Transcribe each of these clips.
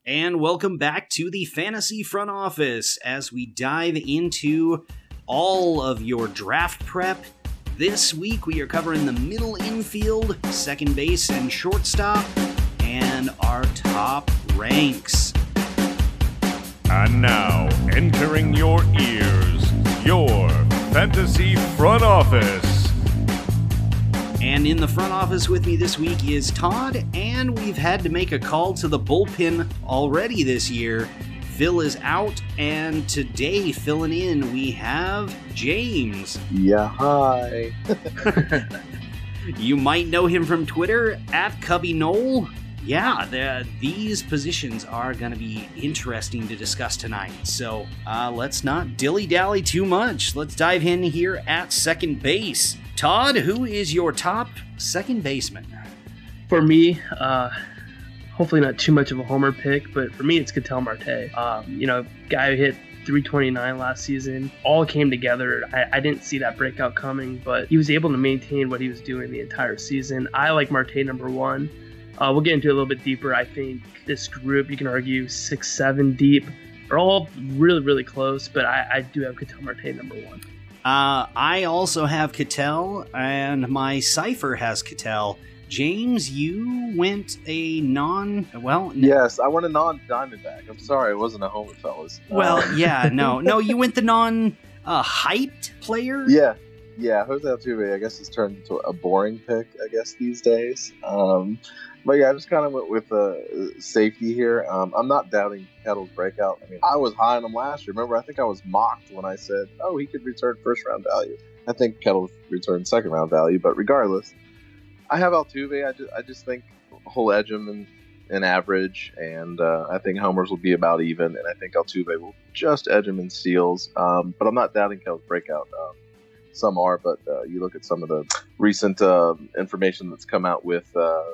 And welcome back to the Fantasy Front Office as we dive into all of your draft prep. This week we are covering the middle infield, second base, and shortstop, and our top ranks. And now, entering your ears, your Fantasy Front Office. And in the front office with me this week is Todd, and we've had to make a call to the bullpen already this year. Phil is out, and today filling in we have James. Yeah, hi. You might know him from Twitter, @CubbyNoel. Yeah, these positions are going to be interesting to discuss tonight. So let's not dilly-dally too much. Let's dive in here at second base. Todd, who is your top second baseman? For me, hopefully not too much of a homer pick, but for me, it's Ketel Marte. Guy who hit 329 last season. All came together. I didn't see that breakout coming, but he was able to maintain what he was doing the entire season. I like Marte number one. We'll get into it a little bit deeper. I think this group, you can argue 6, 7 deep, are all really, really close, but I do have Ketel Marte number one. I also have Ketel, and my cipher has Ketel. James, you went a Yes, I went a non-Diamondback. I'm sorry, it wasn't a homer, fellas. No, you went the non-hyped player? Yeah, Jose Altuve, I guess, has turned into a boring pick, I guess, these days. But yeah, I just kind of went with safety here. I'm not doubting Ketel's breakout. I mean, I was high on him last year. Remember, I think I was mocked when I said, oh, he could return first-round value. I think Ketel returned second-round value, but regardless, I have Altuve. I just think he'll edge him in average, and I think homers will be about even, and I think Altuve will just edge him in steals. But I'm not doubting Ketel's breakout. Some are, but you look at some of the recent information that's come out with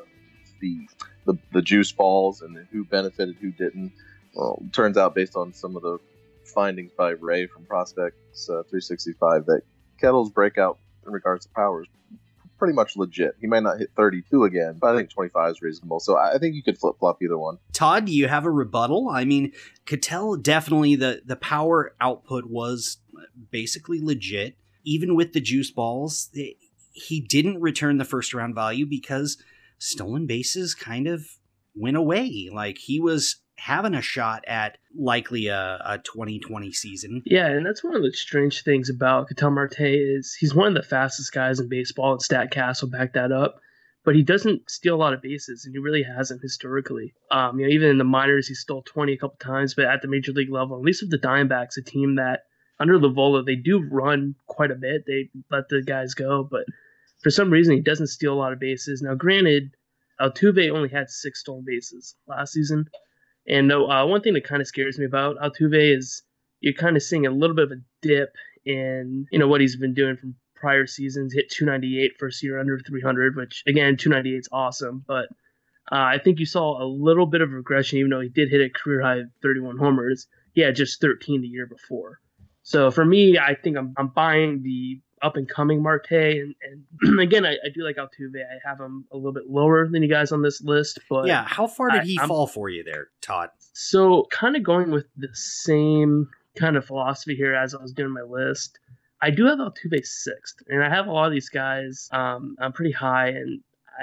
the juice balls and who benefited, who didn't. Well, turns out based on some of the findings by Ray from Prospects 365 that Ketel's breakout in regards to power is pretty much legit. He might not hit 32 again, but I think 25 is reasonable. So I think you could flip-flop either one. Todd, do you have a rebuttal? I mean, Ketel, definitely the power output was basically legit. Even with the juice balls, he didn't return the first-round value because stolen bases kind of went away. Like, he was having a shot at likely a 2020 season. Yeah, and that's one of the strange things about Ketel Marte is he's one of the fastest guys in baseball, and StatCast will back that up. But he doesn't steal a lot of bases, and he really hasn't historically. Even in the minors, he stole 20 a couple times, but at the major league level, at least with the Diamondbacks, a team that under Lovola, they do run quite a bit. They let the guys go, but for some reason, he doesn't steal a lot of bases. Now, granted, Altuve only had 6 stolen bases last season. And one thing that kind of scares me about Altuve is you're kind of seeing a little bit of a dip in what he's been doing from prior seasons. Hit 298 first year under 300, which, again, 298 is awesome. But I think you saw a little bit of regression, even though he did hit a career-high 31 homers. He had just 13 the year before. So for me, I think I'm buying the up-and-coming Marte. And again, I do like Altuve. I have him a little bit lower than you guys on this list. But yeah, how far did he fall for you there, Todd? So kind of going with the same kind of philosophy here as I was doing my list. I do have Altuve 6th. And I have a lot of these guys. I'm pretty high. And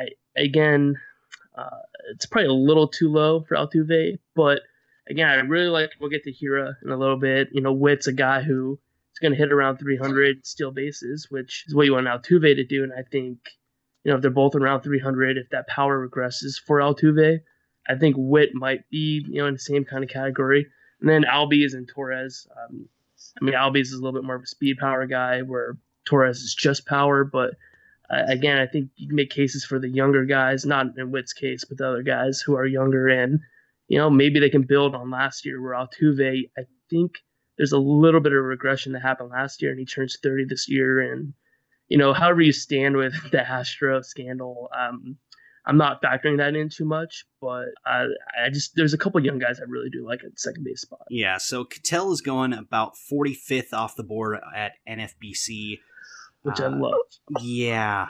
it's probably a little too low for Altuve. But again, I really like, we'll get to Hira in a little bit. Witt's a guy who is going to hit around 300 steal bases, which is what you want Altuve to do. And I think, if they're both around 300, if that power regresses for Altuve, I think Witt might be, in the same kind of category. And then Albies and Torres. Albies is a little bit more of a speed power guy, where Torres is just power. But again, I think you can make cases for the younger guys, not in Witt's case, but the other guys who are younger and maybe they can build on last year, where Altuve, I think there's a little bit of regression that happened last year, and he turns 30 this year. And, however you stand with the Astro scandal, I'm not factoring that in too much, but there's a couple young guys I really do like at the second base spot. Yeah, so Ketel is going about 45th off the board at NFBC. Which I love. Yeah.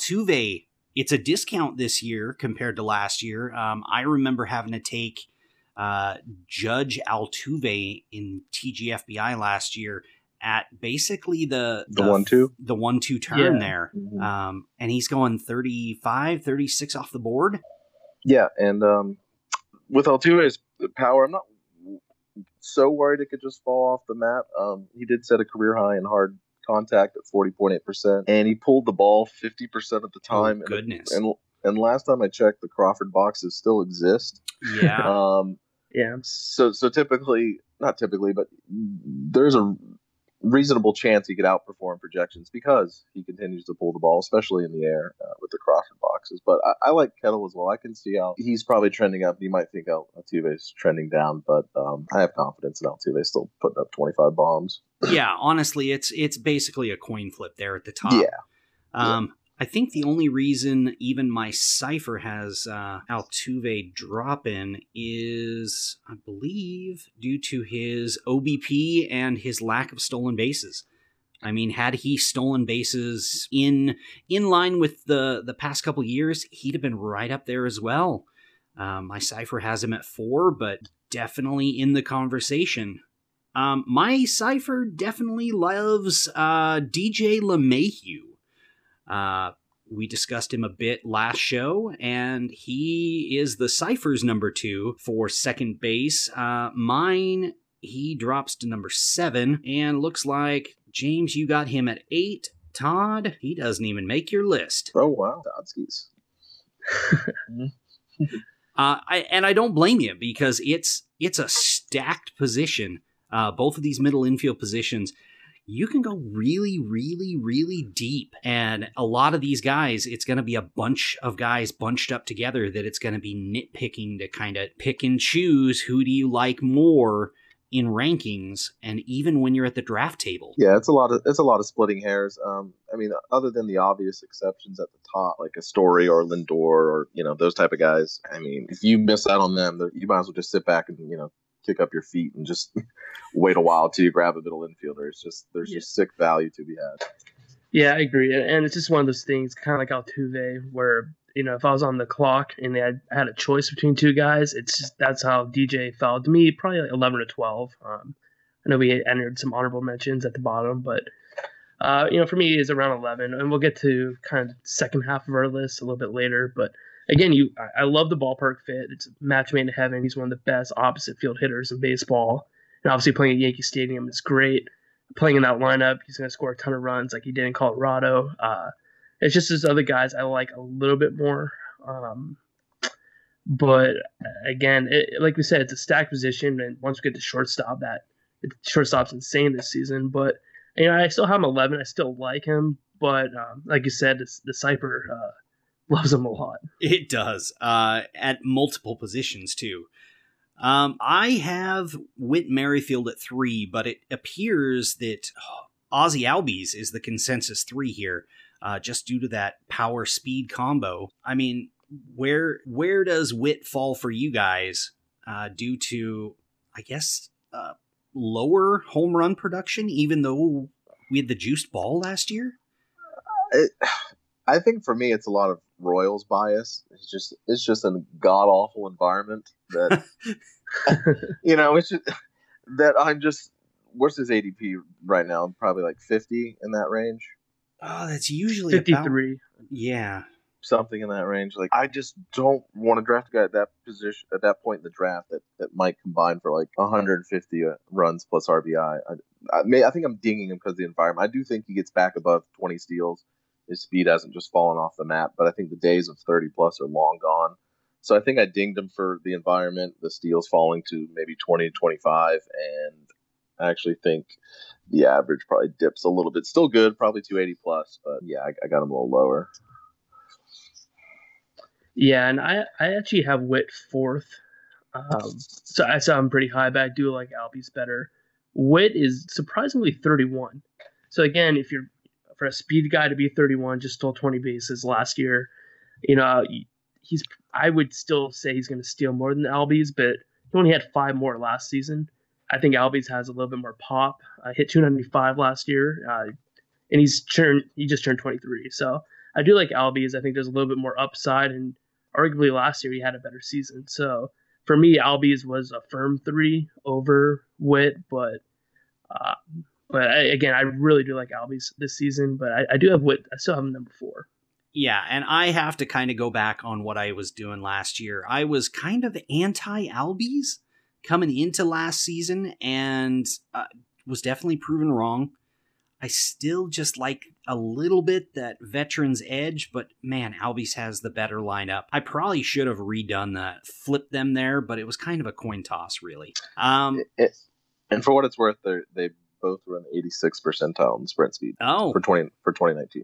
Altuve, it's a discount this year compared to last year. I remember having to take Judge Altuve in TGFBI last year at basically the 1-2? The 1-2 turn there. Mm-hmm. And he's going 35, 36 off the board. Yeah, and with Altuve's power, I'm not so worried it could just fall off the map. He did set a career high in hard contact at 40.8%, and he pulled the ball 50% of the time. Oh, goodness. And last time I checked, the Crawford boxes still exist. Yeah. Yeah. So typically, not typically, but there's a reasonable chance he could outperform projections because he continues to pull the ball, especially in the air with the Crawford boxes. But I like Kettle as well. I can see how he's probably trending up. You might think Altuve's trending down, but I have confidence in Altuve still putting up 25 bombs. Yeah, honestly, it's basically a coin flip there at the top. Yeah. I think the only reason even my Cypher has Altuve dropping is, I believe, due to his OBP and his lack of stolen bases. I mean, had he stolen bases in line with the past couple years, he'd have been right up there as well. My Cypher has him at 4, but definitely in the conversation. My Cypher definitely loves DJ LeMahieu. We discussed him a bit last show, and he is the Cypher's number 2 for second base. Mine, he drops to number 7, and looks like, James, you got him at 8. Todd, he doesn't even make your list. Oh, wow. Dodskis. I don't blame you, because it's a stacked position. Both of these middle infield positions, you can go really, really, really deep. And a lot of these guys, it's going to be a bunch of guys bunched up together that it's going to be nitpicking to kind of pick and choose who do you like more in rankings, and even when you're at the draft table. Yeah, it's a lot of splitting hairs. I mean, other than the obvious exceptions at the top, like a Story or Lindor or, those type of guys. I mean, if you miss out on them, you might as well just sit back and, kick up your feet and just wait a while till you grab a middle infielder. There's just sick value to be had. Yeah, I agree. And it's just one of those things, kind of like Altuve, where, if I was on the clock and I had a choice between two guys, that's how DJ felt to me, probably like 11 to 12. I know we entered some honorable mentions at the bottom, but, for me, it's around 11. And we'll get to kind of second half of our list a little bit later. But again, I love the ballpark fit. It's a match made in heaven. He's one of the best opposite field hitters in baseball. And obviously playing at Yankee Stadium is great. Playing in that lineup, he's going to score a ton of runs like he did in Colorado. It's just those other guys I like a little bit more. But again, like we said, it's a stacked position. And once we get to shortstop, shortstop's insane this season. But I still have him 11. I still like him. But like you said, the Cypher loves him a lot. It does. At multiple positions, too. I have Whit Merrifield at 3, but it appears that Ozzy Albies is the consensus 3 here, just due to that power-speed combo. I mean, where does Whit fall for you guys due to, I guess, lower home run production, even though we had the juiced ball last year? I think for me, it's a lot of Royals bias. It's just a god awful environment that it's just that I'm just. What's his ADP right now? Probably like 50 in that range. Oh, that's usually 53. Yeah, something in that range. Like, I just don't want to draft a guy at that position at that point in the draft that might combine for like 150 runs plus RBI. I think I'm dinging him because of the environment. I do think he gets back above 20 steals. His speed hasn't just fallen off the map, but I think the days of 30 plus are long gone. So I think I dinged him for the environment, the steals falling to maybe 20 to 25, and I actually think the average probably dips a little bit. Still good, probably 280 plus, but yeah, I got him a little lower. Yeah, and I actually have Whit 4th. So I'm pretty high, but I do like Albies better. Whit is surprisingly 31. So again, if you're for a speed guy to be 31, just stole 20 bases last year, I would still say he's going to steal more than Albies, but he only had 5 more last season. I think Albies has a little bit more pop. Hit 295 last year, and he just turned 23. So I do like Albies. I think there's a little bit more upside, and arguably last year he had a better season. So for me, Albies was a firm 3 over Witt, but again, I really do like Albies this season, but I do have Witt. I still have him number 4. Yeah, and I have to kind of go back on what I was doing last year. I was kind of anti-Albies coming into last season, and was definitely proven wrong. I still just like a little bit that veterans edge, but man, Albies has the better lineup. I probably should have redone that, flipped them there, but it was kind of a coin toss, really. And for what it's worth, they both run 86th percentile in sprint speed. Oh, for 2019.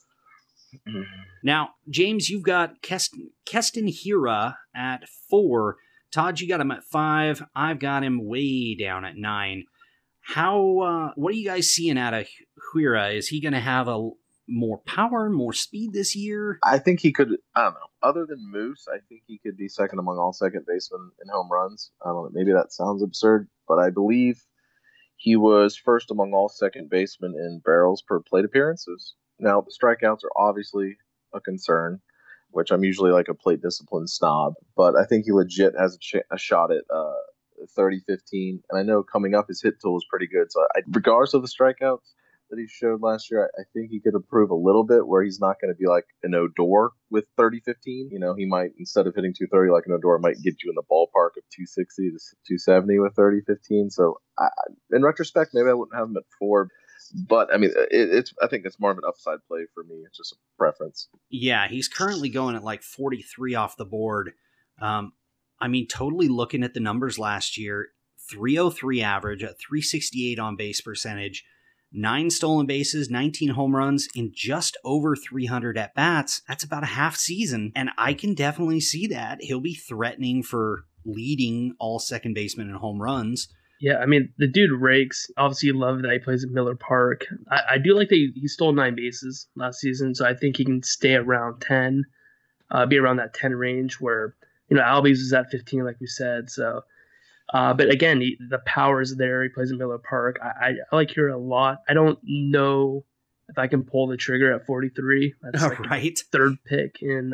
Now, James, you've got Keston Hiura at 4. Todd, you got him at 5. I've got him way down at 9. What are you guys seeing out of Hiura? Is he going to have a more power, more speed this year? I think he could. I don't know. Other than Moose, I think he could be second among all second basemen in home runs. I don't know. Maybe that sounds absurd, but I believe he was first among all second basemen in barrels per plate appearances. Now, the strikeouts are obviously a concern, which I'm usually like a plate discipline snob, but I think he legit has a shot at 30-15. And I know coming up, his hit tool is pretty good. So regardless of the strikeouts that he showed last year, I think he could improve a little bit where he's not going to be like an Odor with 30-15. You know, he might, instead of hitting 230 like an Odor, might get you in the ballpark of 260 to 270 with 30-15. So in retrospect, maybe I wouldn't have him at 4. But I mean, I think it's more of an upside play for me. It's just a preference. Yeah, he's currently going at like 43 off the board. I mean, totally looking at the numbers last year, 303 average, a 368 on base percentage, 9 stolen bases, 19 home runs in just over 300 at bats. That's about a half season, and I can definitely see that he'll be threatening for leading all second basemen in home runs. Yeah, I mean, the dude rakes. Obviously, you love that he plays at Miller Park. I do like that he stole 9 bases last season, so I think he can stay around 10, be around that 10 range where, you know, Albies is at 15, like we said. So, but again, the power is there. He plays at Miller Park. I like Hiura a lot. I don't know if I can pull the trigger at 43. That's like right. Third pick in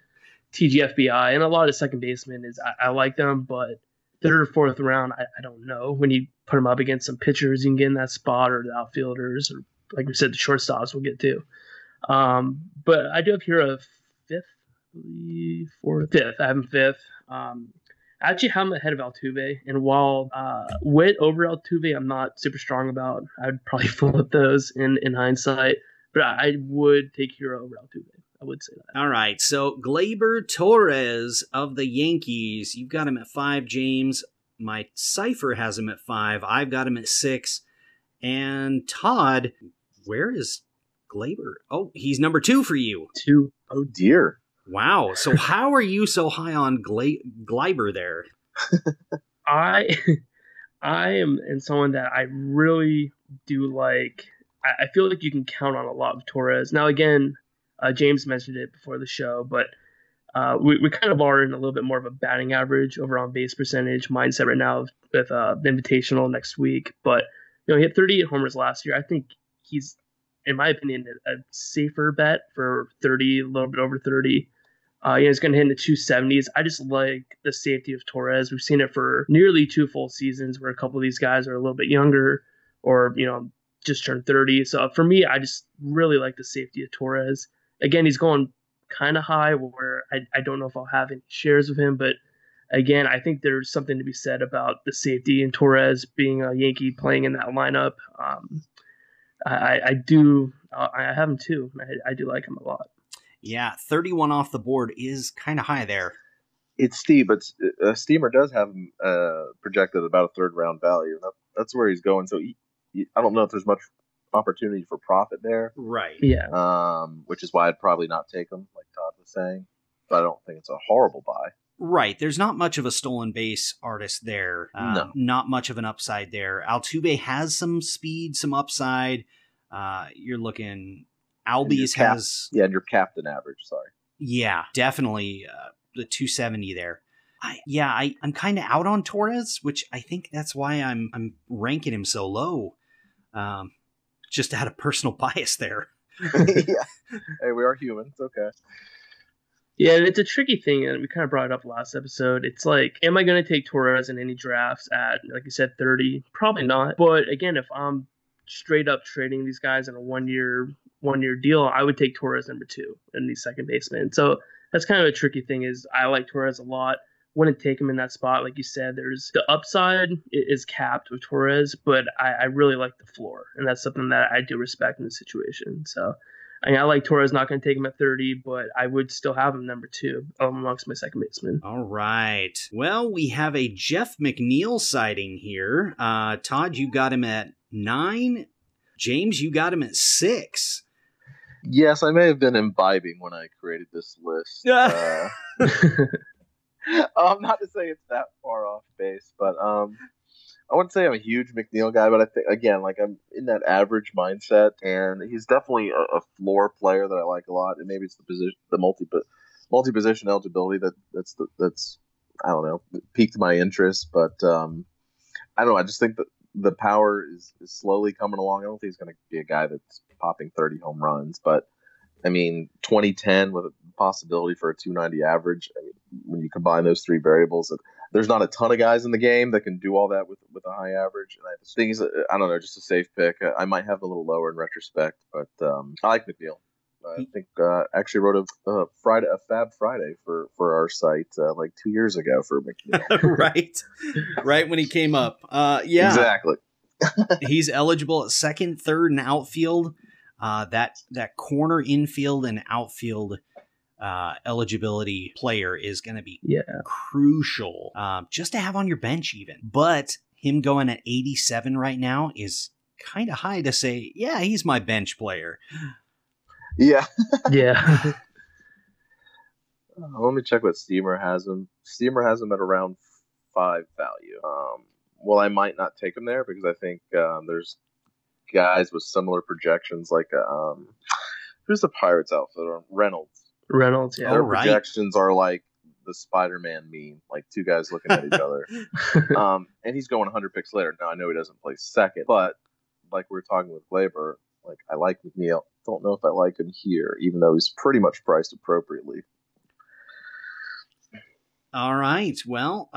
TGFBI, and a lot of second basemen is I like them, but third or fourth round, I don't know. When you put them up against some pitchers, you can get in that spot, or the outfielders, or like we said, the shortstops we'll get to. But I do have here a 5th, I have him 5th. I actually have him ahead of Altuve, and while Witt over Altuve, I'm not super strong about. I'd probably flip those in hindsight, but I would take Hiura over Altuve. I would say that. All right, so Gleyber Torres of the Yankees, you've got him at 5, James. My Cypher has him at 5. I've got him at 6. And Todd, where is Gleyber? Oh, he's number 2 for you. 2. Oh, dear. Wow, so how are you so high on Gleyber there? I am someone that I really do like. I feel like you can count on a lot of Torres. Now, again, James mentioned it before the show, but we kind of are in a little bit more of a batting average over on base percentage mindset right now with the Invitational next week. But, you know, he hit 38 homers last year. I think he's, in my opinion, a safer bet for 30, a little bit over 30. He's going to hit in the 270s. I just like the safety of Torres. We've seen it for nearly 2 full seasons where a couple of these guys are a little bit younger or, you know, just turned 30. So for me, I just really like the safety of Torres. Again, he's going kind of high where I don't know if I'll have any shares of him. But again, I think there's something to be said about the safety in Torres being a Yankee playing in that lineup. I have him too. I do like him a lot. Yeah, 31 off the board is kind of high there. It's steep, but Steamer does have him projected about a 3rd round value. That's where he's going. So I don't know if there's much opportunity for profit there. Right. Yeah. Which is why I'd probably not take him, like Todd was saying. But I don't think it's a horrible buy. Right. There's not much of a stolen base artist there. No. Not much of an upside there. Altuve has some speed, some upside. You're looking... Albies has... Yeah, and your captain average, sorry. Yeah, definitely the 270 there. I'm kind of out on Torres, which I think that's why I'm ranking him so low. Just out of personal bias there. Yeah. Hey, we are human. It's okay. Yeah, and it's a tricky thing, and we kind of brought it up last episode. It's like, am I going to take Torres in any drafts at, like you said, 30? Probably not. But again, if I'm straight up trading these guys in a one-year deal, I would take Torres number 2 in the second baseman. So that's kind of a tricky thing. Is I like Torres a lot. Wouldn't take him in that spot, like you said. There's the upside is capped with Torres, but I really like the floor, and that's something that I do respect in the situation. So. I like Torres, not going to take him at 30, but I would still have him number 2 amongst my second baseman. All right. Well, we have a Jeff McNeil sighting here. Todd, you got him at 9. James, you got him at 6. Yes, I may have been imbibing when I created this list. Not to say it's that far off base, but I wouldn't say I'm a huge McNeil guy, but I think, again, like, I'm in that average mindset, and he's definitely a floor player that I like a lot. And maybe it's the position, the multi-position eligibility that's I don't know, piqued my interest. But I don't know. I just think that the power is slowly coming along. I don't think he's going to be a guy that's popping 30 home runs, but I mean, 2010 with a possibility for a 290 average. I mean, when you combine those 3 variables, there's not a ton of guys in the game that can do all that with a high average. And I think he's, I don't know, just a safe pick. I might have a little lower in retrospect, but I like McNeil. I think actually wrote a Fab Friday for our site like 2 years ago for McNeil. right when he came up. Yeah, exactly. He's eligible at second, third, and outfield. That corner, infield, and outfield eligibility player is going to be crucial just to have on your bench even. But him going at 87 right now is kind of high to say, yeah, he's my bench player. Yeah. Yeah. Let me check what Steamer has him. Steamer has him at around 5 value. Well, I might not take him there because I think there's guys with similar projections like who's the Pirates outfielder? Reynolds, yeah. Their projections are like the Spider-Man meme, like 2 guys looking at each other. And he's going 100 picks later. Now I know he doesn't play second, but like we were talking with Glaber, like I like McNeil. Don't know if I like him here, even though he's pretty much priced appropriately. All right. Well,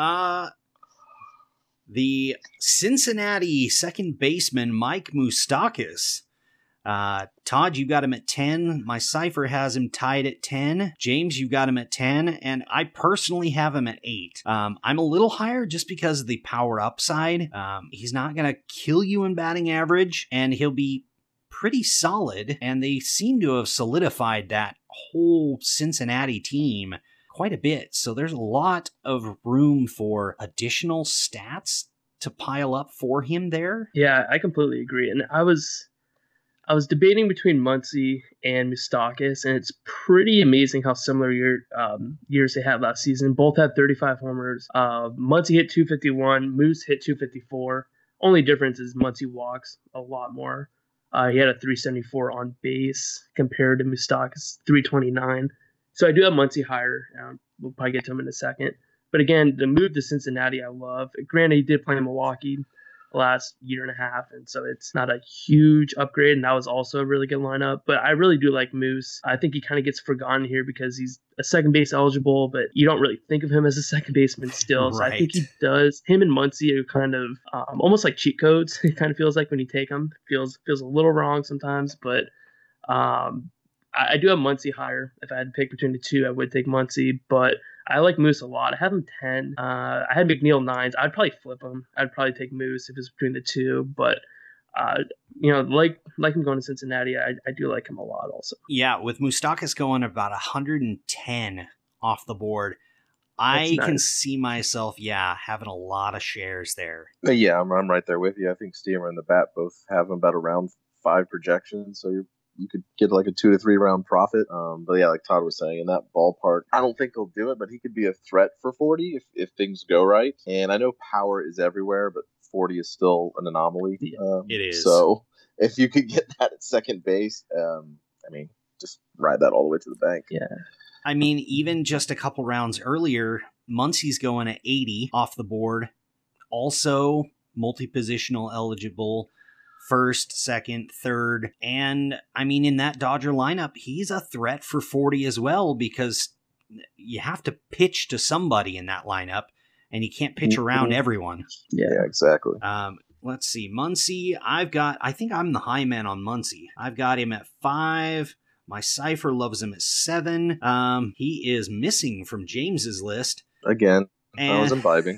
the Cincinnati second baseman, Mike Moustakas. Todd, you got him at 10. My Cypher has him tied at 10. James, you got him at 10. And I personally have him at 8. I'm a little higher just because of the power upside. He's not going to kill you in batting average, and he'll be pretty solid. And they seem to have solidified that whole Cincinnati team quite a bit. So there's a lot of room for additional stats to pile up for him there. Yeah, I completely agree. And I was debating between Muncy and Moustakas, and it's pretty amazing how similar years they had last season. Both had 35 homers. Muncy hit 251. Moose hit 254. Only difference is Muncy walks a lot more. He had a 374 on base compared to Moustakas' 329. So I do have Muncy higher. We'll probably get to him in a second. But again, the move to Cincinnati I love. Granted, he did play in Milwaukee the last year and a half, and so it's not a huge upgrade, and that was also a really good lineup. But I really do like Moose. I think he kind of gets forgotten here because he's a second base eligible, but you don't really think of him as a second baseman still. So I think he does. Him and Muncy are kind of almost like cheat codes. It kind of feels like when you take them. Feels a little wrong sometimes, but I do have Muncy higher. If I had to pick between the two, I would take Muncy, but I like Moose a lot. I have him 10. I had McNeil 9s. I'd probably flip him. I'd probably take Moose if it's between the two, but like him going to Cincinnati, I do like him a lot also. Yeah, with Moustakas going about 110 off the board, I can see myself, having a lot of shares there. Yeah, I'm right there with you. I think Steamer and the Bat both have him about around 5 projections, so you could get like a 2 to 3 round profit. But yeah, like Todd was saying, in that ballpark, I don't think he'll do it, but he could be a threat for 40 if things go right. And I know power is everywhere, but 40 is still an anomaly. It is. So if you could get that at second base, just ride that all the way to the bank. Yeah. I mean, even just a couple rounds earlier, Muncy's going at 80 off the board. Also, multi-positional eligible. First, second, third, and I mean, in that Dodger lineup, he's a threat for 40 as well because you have to pitch to somebody in that lineup, and you can't pitch around everyone. Yeah, exactly. Let's see. Muncy, I think I'm the high man on Muncy. I've got him at 5. My Cypher loves him at 7. He is missing from James's list. Again, I was imbibing.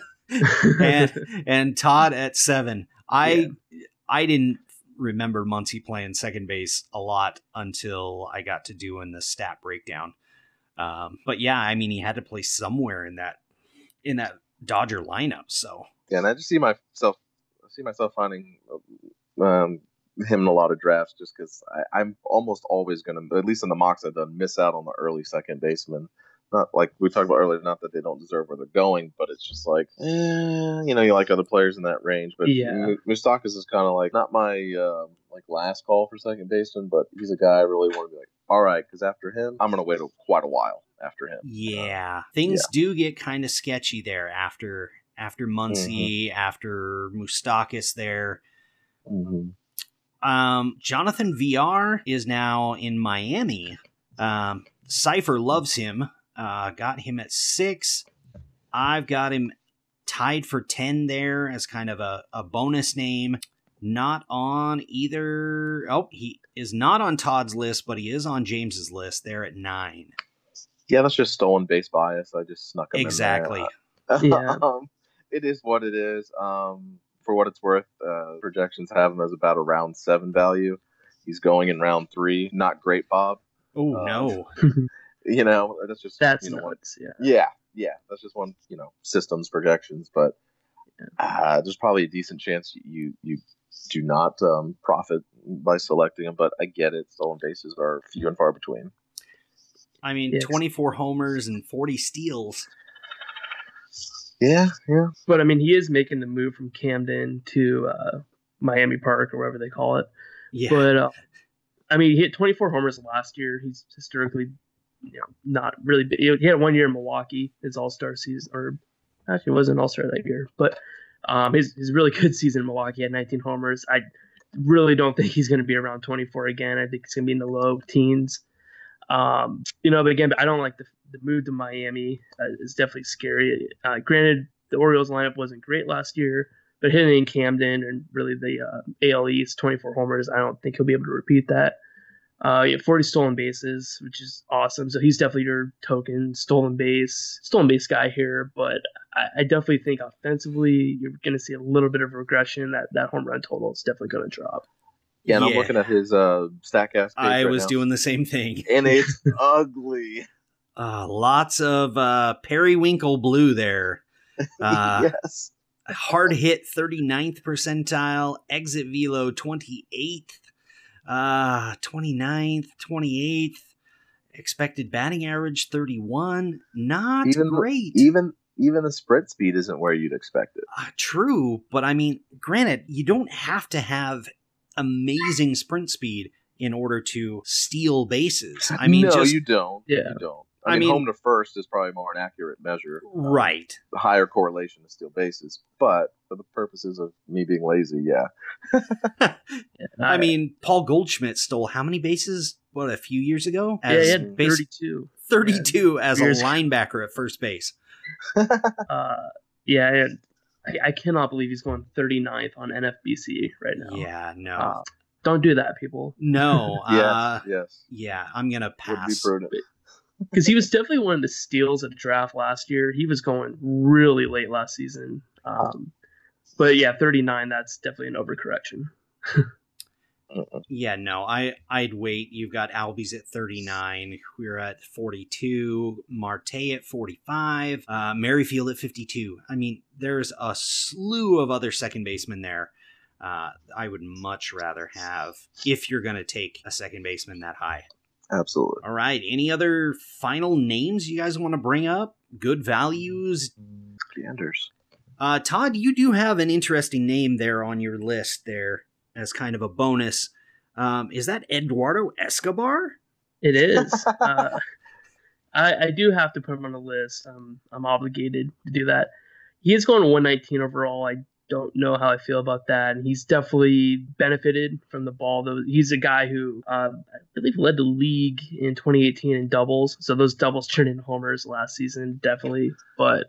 and Todd at 7. I didn't remember Muncy playing second base a lot until I got to doing the stat breakdown. But yeah, I mean, he had to play somewhere in that Dodger lineup. So yeah, and I just see myself finding him in a lot of drafts just because I'm almost always going to, at least in the mocks I've done, miss out on the early second baseman. Not like we talked about earlier, not that they don't deserve where they're going, but it's just like, you like other players in that range. But Moustakas is kind of like not my like last call for second baseman, but he's a guy I really want to be like, all right, because after him, I'm going to wait quite a while after him. Yeah, things do get kind of sketchy there after Muncy, after Moustakas there. Jonathan VR is now in Miami. Cypher loves him. Got him at 6. I've got him tied for 10 there as kind of a bonus name. Not on either. Oh, he is not on Todd's list, but he is on James's list there at 9. Yeah, that's just stolen base bias. I just snuck him exactly. in there. It is what it is. For what it's worth, projections have him as about a round 7 value. He's going in round 3. Not great, Bob. Oh, no. That's just nuts. Yeah. That's just one systems projections, but there's probably a decent chance you do not profit by selecting him. But I get it; stolen bases are few and far between. I mean, 24 homers and 40 steals. Yeah. But I mean, he is making the move from Camden to Miami Park or whatever they call it. Yeah. But I mean, he hit 24 homers last year. He's historically, not really big. He had 1 year in Milwaukee, his All-Star season, or actually it wasn't All-Star that year. But his really good season in Milwaukee had 19 homers. I really don't think he's going to be around 24 again. I think it's going to be in the low teens. But again, I don't like the move to Miami. It's definitely scary. Granted, the Orioles lineup wasn't great last year, but hitting in Camden and really the AL East, 24 homers, I don't think he'll be able to repeat that. He had 40 stolen bases, which is awesome. So he's definitely your token stolen base guy here. But I definitely think offensively, you're going to see a little bit of regression. That home run total is definitely going to drop. Yeah, and I'm looking at his StatCast page I was doing the same thing. And it's ugly. Lots of periwinkle blue there. Yes. Hard hit 39th percentile, exit velo 28th, 29th, 28th, expected batting average 31. Not great. Even the sprint speed isn't where you'd expect it. True, but I mean, granted, you don't have to have amazing sprint speed in order to steal bases. I mean, you don't. Yeah. You don't. I mean, home to first is probably more an accurate measure. Right. The higher correlation to steal bases. But for the purposes of me being lazy, yeah. I mean, Paul Goldschmidt stole how many bases, a few years ago? He had 32. 32 as a linebacker at first base. I cannot believe he's going 39th on NFBC right now. Yeah, no. Don't do that, people. No. Yes. Yeah, I'm going to pass. Would be prudent. Because he was definitely one of the steals of the draft last year. He was going really late last season. But yeah, 39, that's definitely an overcorrection. Yeah, no, I'd wait. You've got Albies at 39. We're at 42. Marte at 45. Merrifield at 52. I mean, there's a slew of other second basemen there. I would much rather have, if you're going to take a second baseman that high. Absolutely. All right. Any other final names you guys want to bring up? Good values? Anders. Todd, you do have an interesting name there on your list there as kind of a bonus. Is that Eduardo Escobar? It is. I do have to put him on the list. I'm obligated to do that. He is going 119 overall. I don't know how I feel about that. And he's definitely benefited from the ball. Though he's a guy who I believe led the league in 2018 in doubles. So those doubles turned into homers last season, definitely. But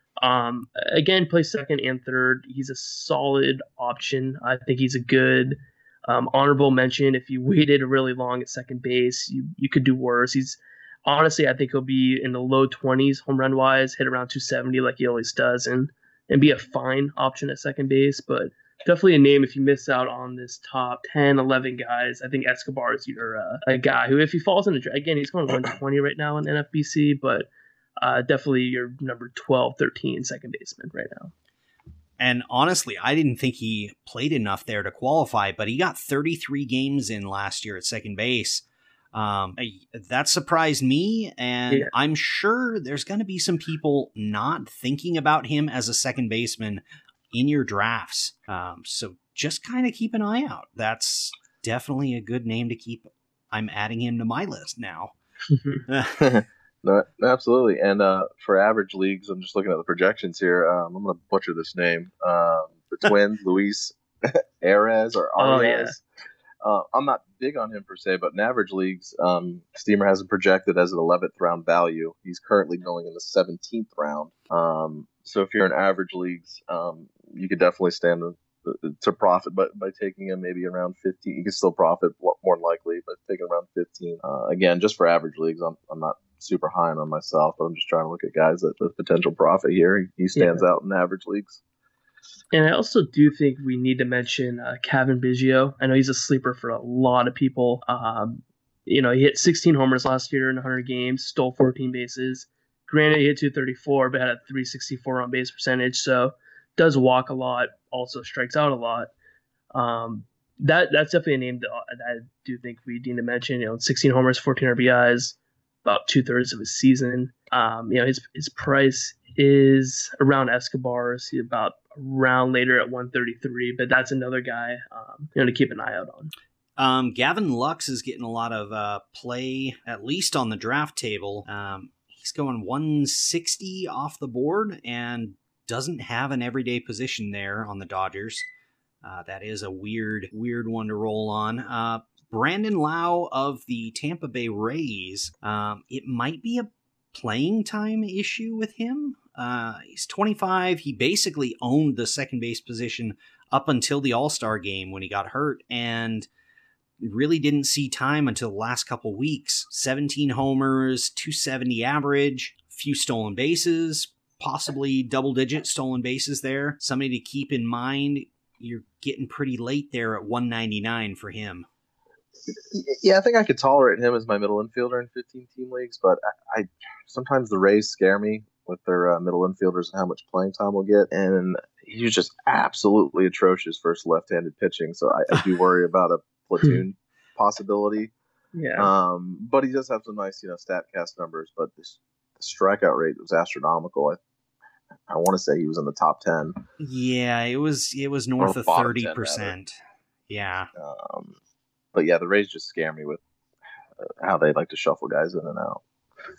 again, plays second and third. He's a solid option. I think he's a good honorable mention. If you waited really long at second base, you could do worse. He's honestly, I think he'll be in the low 20s home run wise, hit around 270 like he always does, and be a fine option at second base. But definitely a name if you miss out on this top 10, 11 guys. I think Escobar is your a guy who, if he falls in the draft, again, he's going 120 right now in NFBC, but definitely your number 12, 13 second baseman right now. And honestly, I didn't think he played enough there to qualify, but he got 33 games in last year at second base. That surprised me, and I'm sure there's going to be some people not thinking about him as a second baseman in your drafts. So just kind of keep an eye out. That's definitely a good name to keep. I'm adding him to my list now. No, absolutely. And for average leagues, I'm just looking at the projections here. I'm going to butcher this name. The Twins, Luis Arias or Arias. I'm not big on him per se, but in average leagues, Steamer has him projected as an 11th round value. He's currently going in the 17th round. So if you're in average leagues, you could definitely stand to profit, but by taking him maybe around 15, you can still profit more than likely, but taking around 15. Again, just for average leagues, I'm not super high on myself, but I'm just trying to look at guys that with potential profit here. He stands out in average leagues. And I also do think we need to mention Cavan Biggio. I know he's a sleeper for a lot of people. He hit 16 homers last year in 100 games, stole 14 bases. Granted, he hit 234, but had a 364 on base percentage, so does walk a lot, also strikes out a lot. That's definitely a name that I do think we need to mention. 16 homers, 14 RBIs, about 2/3 of his season. His price is around Escobar's, about around later at 133, but that's another guy to keep an eye out on. Gavin Lux is getting a lot of play, at least on the draft table. He's going 160 off the board and doesn't have an everyday position there on the Dodgers. That is a weird one to roll on. Brandon Lau of the Tampa Bay Rays, it might be a playing time issue with him. He's 25. He basically owned the second base position up until the All-Star game when he got hurt, and really didn't see time until the last couple weeks. 17 homers, 270 average, few stolen bases, possibly double-digit stolen bases there. Somebody to keep in mind. You're getting pretty late there at 199 for him. Yeah, I think I could tolerate him as my middle infielder in 15-team leagues, but I sometimes the Rays scare me with their middle infielders and how much playing time we'll get. And he was just absolutely atrocious versus left-handed pitching, so I do worry about a platoon possibility. Yeah. But he does have some nice, StatCast numbers. But the strikeout rate was astronomical. I want to say he was in the top 10. Yeah, it was north of 30%. Yeah. But yeah, the Rays just scare me with how they like to shuffle guys in and out.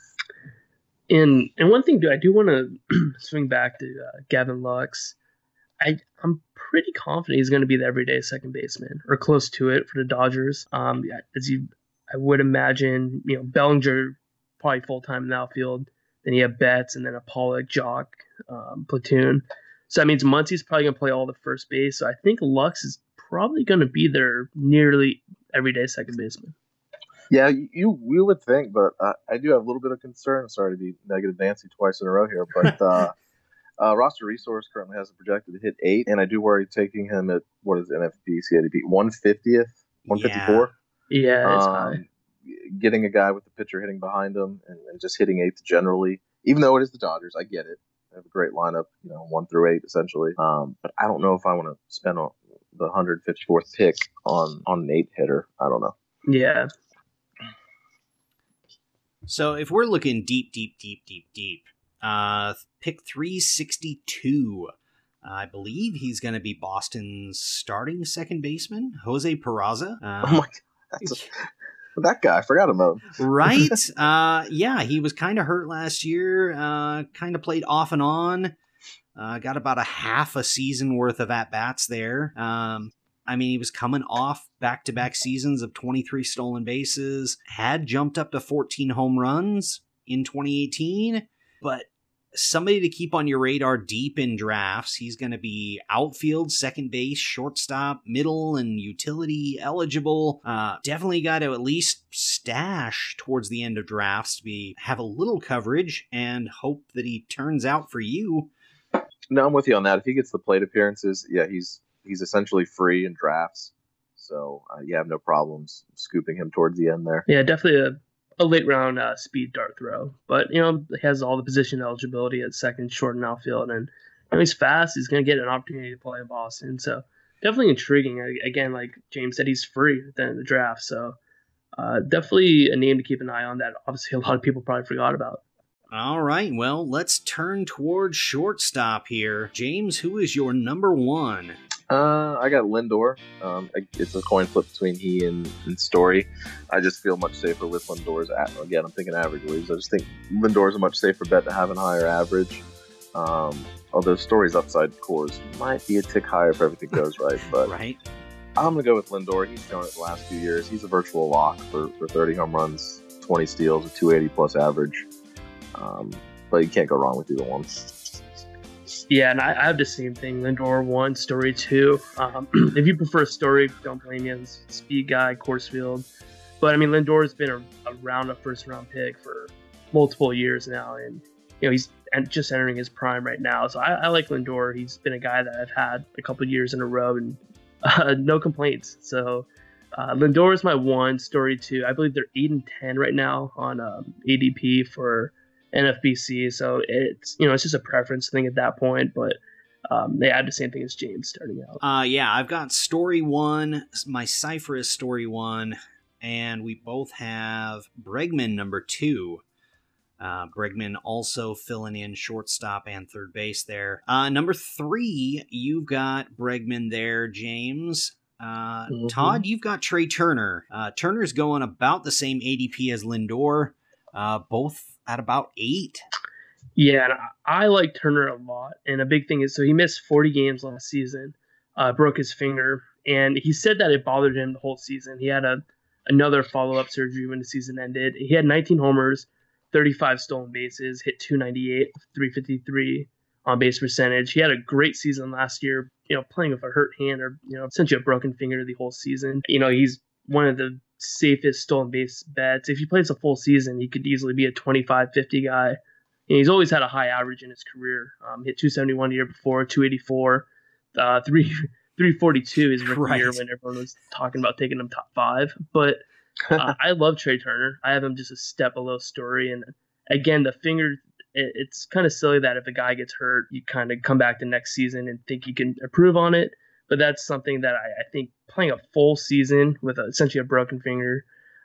And one thing, I do want to swing back to Gavin Lux. I'm pretty confident he's going to be the everyday second baseman or close to it for the Dodgers. I would imagine, Bellinger probably full time in the outfield. Then you have Betts and then a Pollock, Jock platoon. So that means Muncy's probably going to play all the first base. So I think Lux is probably going to be their nearly everyday second baseman. Yeah, you would think, but I do have a little bit of concern. Sorry to be negative Nancy twice in a row here, but Roster Resource currently has it projected to hit 8, and I do worry taking him at, what is NFBC ADP, 150th, 154? Yeah, it's high. Getting a guy with the pitcher hitting behind him and just hitting 8th generally, even though it is the Dodgers, I get it. They have a great lineup, 1 through 8 essentially. But I don't know if I want to spend the 154th pick on an 8 hitter. I don't know. Yeah. So if we're looking deep, pick 362, I believe he's going to be Boston's starting second baseman, Jose Peraza. Oh my God. That guy, I forgot about him. Right? Yeah, he was kind of hurt last year, kind of played off and on. Got about a half a season worth of at-bats there. I mean, he was coming off back-to-back seasons of 23 stolen bases, had jumped up to 14 home runs in 2018, but somebody to keep on your radar deep in drafts. He's going to be outfield, second base, shortstop, middle, and utility eligible. Definitely got to at least stash towards the end of drafts to have a little coverage and hope that he turns out for you. No, I'm with you on that. If he gets the plate appearances, yeah, he's essentially free in drafts. So you have no problems scooping him towards the end there. Yeah, definitely a late round speed dart throw. But, he has all the position eligibility at second, short, and outfield. And he's fast. He's going to get an opportunity to play in Boston. So definitely intriguing. Again, like James said, he's free at the end of the draft. So definitely a name to keep an eye on that obviously a lot of people probably forgot about. All right, well, let's turn towards shortstop here. James, who is your number one? I got Lindor. It's a coin flip between he and Story. I just feel much safer with Lindor's. Again, I'm thinking average leagues. I just think Lindor's a much safer bet to have a higher average. Although Story's upside cores might be a tick higher if everything goes right. But right. I'm going to go with Lindor. He's shown it the last few years. He's a virtual lock for 30 home runs, 20 steals, a 280 plus average. But you can't go wrong with either one. Yeah, and I have the same thing. Lindor 1, Story 2. If you prefer Story, don't blame me. As a speed guy, course field. But, I mean, Lindor's been a first-round pick for multiple years now. And, he's just entering his prime right now. So I like Lindor. He's been a guy that I've had a couple of years in a row and no complaints. So Lindor is my 1, Story 2. I believe they're 8 and 10 right now on ADP for NFBC, so it's just a preference thing at that point, but they add the same thing as James starting out. Yeah, I've got Story 1, my cipher is Story 1, and we both have Bregman number 2. Bregman also filling in shortstop and third base there. Number 3, you've got Bregman there, James. Todd, you've got Trey Turner. Turner's going about the same ADP as Lindor, both at about 8. Yeah, and I like Turner a lot. And a big thing is, so he missed 40 games last season, broke his finger, and he said that it bothered him the whole season. He had another follow-up surgery when the season ended. He had 19 homers, 35 stolen bases, hit 298, 353 on base percentage. He had a great season last year, playing with a hurt hand or, essentially a broken finger the whole season. He's one of the safest stolen base bets. If he plays a full season, he could easily be a 25-50 guy. And he's always had a high average in his career. Hit 271 the year before, 284, 342 his rookie year when everyone was talking about taking him top 5. But I love Trey Turner. I have him just a step below Story. And again, the finger, it's kind of silly that if a guy gets hurt, you kind of come back the next season and think you can improve on it. But that's something that I think playing a full season with essentially a broken finger,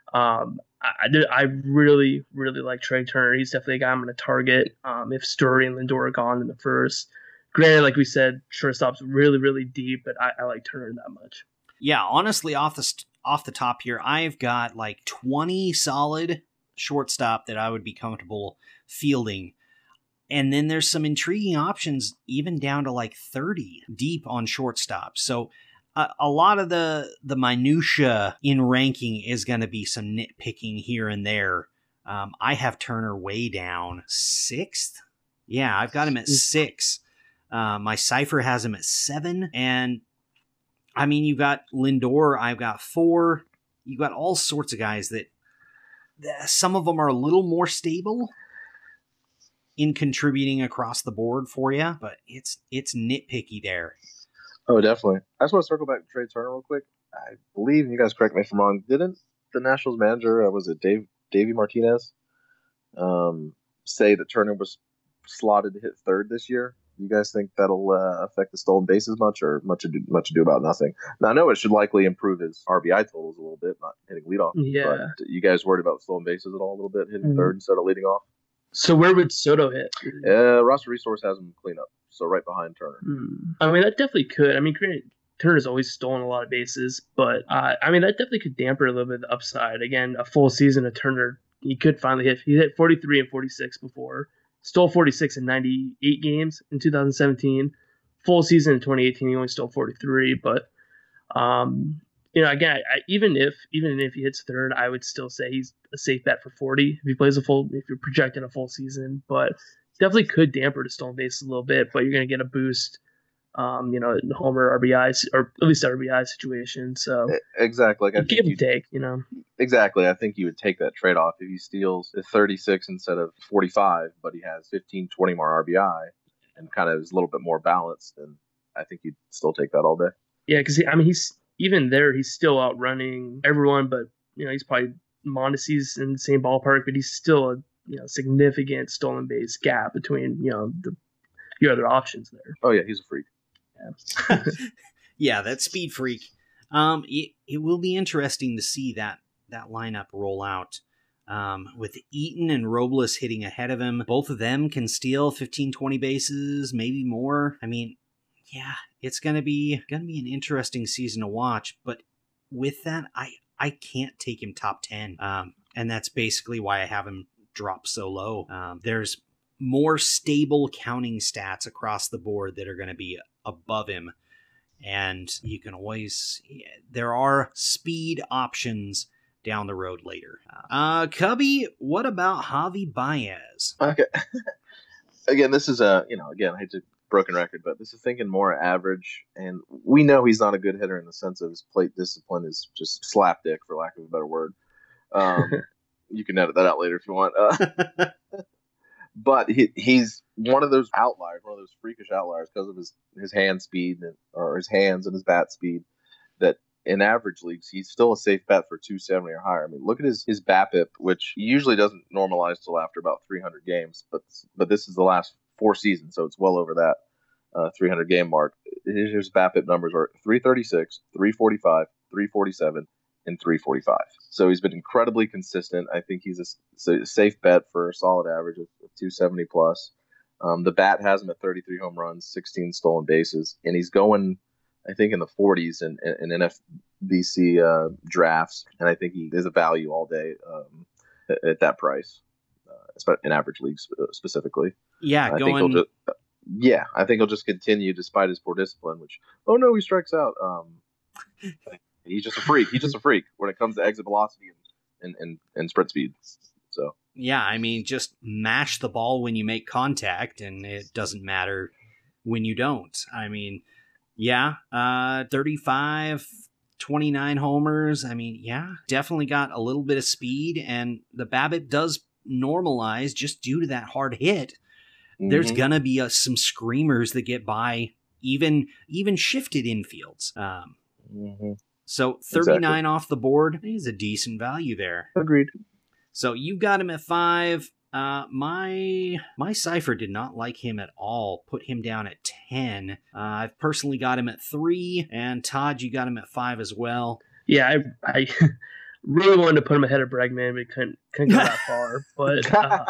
I really, really like Trey Turner. He's definitely a guy I'm going to target if Story and Lindor are gone in the first. Granted, like we said, shortstop's really, really deep, but I like Turner that much. Yeah, honestly, off the top here, I've got like 20 solid shortstop that I would be comfortable fielding. And then there's some intriguing options, even down to like 30 deep on shortstop. So a lot of the minutia in ranking is going to be some nitpicking here and there. I have Turner way down 6th. Yeah, I've got him at 6. My cipher has him at 7. And I mean, you've got Lindor. I've got 4. You've got all sorts of guys that some of them are a little more stable in contributing across the board for you, but it's nitpicky there. Oh, definitely. I just want to circle back to Trey Turner real quick. I believe, you guys correct me if I'm wrong, didn't the Nationals manager, was it Davey Martinez, say that Turner was slotted to hit 3rd this year? You guys think that'll affect the stolen bases much, or much ado about nothing? Now, I know it should likely improve his RBI totals a little bit, not hitting leadoff. Yeah. But you guys worried about stolen bases at all a little bit, hitting 3rd instead of leading off? So where would Soto hit? Roster Resource has him clean up, so right behind Turner. I mean, that definitely could. I mean, Turner's always stolen a lot of bases, but I mean, that definitely could damper a little bit of the upside. Again, a full season of Turner, he could finally hit. He hit 43 and 46 before. stole 46 in 98 games in 2017. Full season in 2018, he only stole 43. But again, even if he hits third, I would still say he's a safe bet for 40 if you're projecting a full season. But definitely could damper the stolen bases a little bit. But you're going to get a boost. Homer RBI or at least RBI situation. So exactly, like, give and take, Exactly, I think you would take that trade off if he steals 36 instead of 45, but he has 15, 20 more RBI and kind of is a little bit more balanced. Then I think you'd still take that all day. Yeah, because he's even there. He's still outrunning everyone, but he's probably Mondesi's in the same ballpark, but he's still a significant stolen base gap between your other options there. Oh yeah, he's a freak. Yeah, that speed freak. It will be interesting to see that lineup roll out. With Eaton and Robles hitting ahead of him, both of them can steal 15, 20 bases, maybe more. I mean, yeah, it's gonna be an interesting season to watch. But with that, I can't take him top 10, and that's basically why I have him drop so low. There's more stable counting stats across the board that are going to be above him. And you can there are speed options down the road later. Cubby, what about Javi Baez? Okay. Again, this is I hate to broken record, but this is thinking more average. And we know he's not a good hitter in the sense of his plate discipline is just slapdick, for lack of a better word. You can edit that out later if you want. But he's one of those outliers, one of those freakish outliers because of his hand speed or his hands and his bat speed. That in average leagues, he's still a safe bet for 270 or higher. I mean, look at his BABIP, which usually doesn't normalize till after about 300 games. But this is the last 4 seasons, so it's well over that 300 game mark. His BABIP numbers are 336, 345, 347. And 345. So he's been incredibly consistent. I think he's a safe bet for a solid average of 270 plus. The bat has him at 33 home runs, 16 stolen bases, and he's going, I think, in the 40s in NFBC drafts. And I think he is a value all day at that price, in average leagues specifically. Yeah, I think he'll just continue despite his poor discipline. Which, oh no, he strikes out. He's just a freak. He's just a freak when it comes to exit velocity and sprint speed. So yeah, I mean, just mash the ball when you make contact, and it doesn't matter when you don't. I mean, yeah, 35, 29 homers. I mean, yeah, definitely got a little bit of speed, and the BABIP does normalize just due to that hard hit. Mm-hmm. There's gonna be some screamers that get by, even shifted infields. So 39 off the board is a decent value there. Agreed. So you got him at 5. My Cypher did not like him at all. Put him down at 10. I've personally got him at 3, and Todd, you got him at 5 as well. Yeah, I really wanted to put him ahead of Bregman, but couldn't go that far. But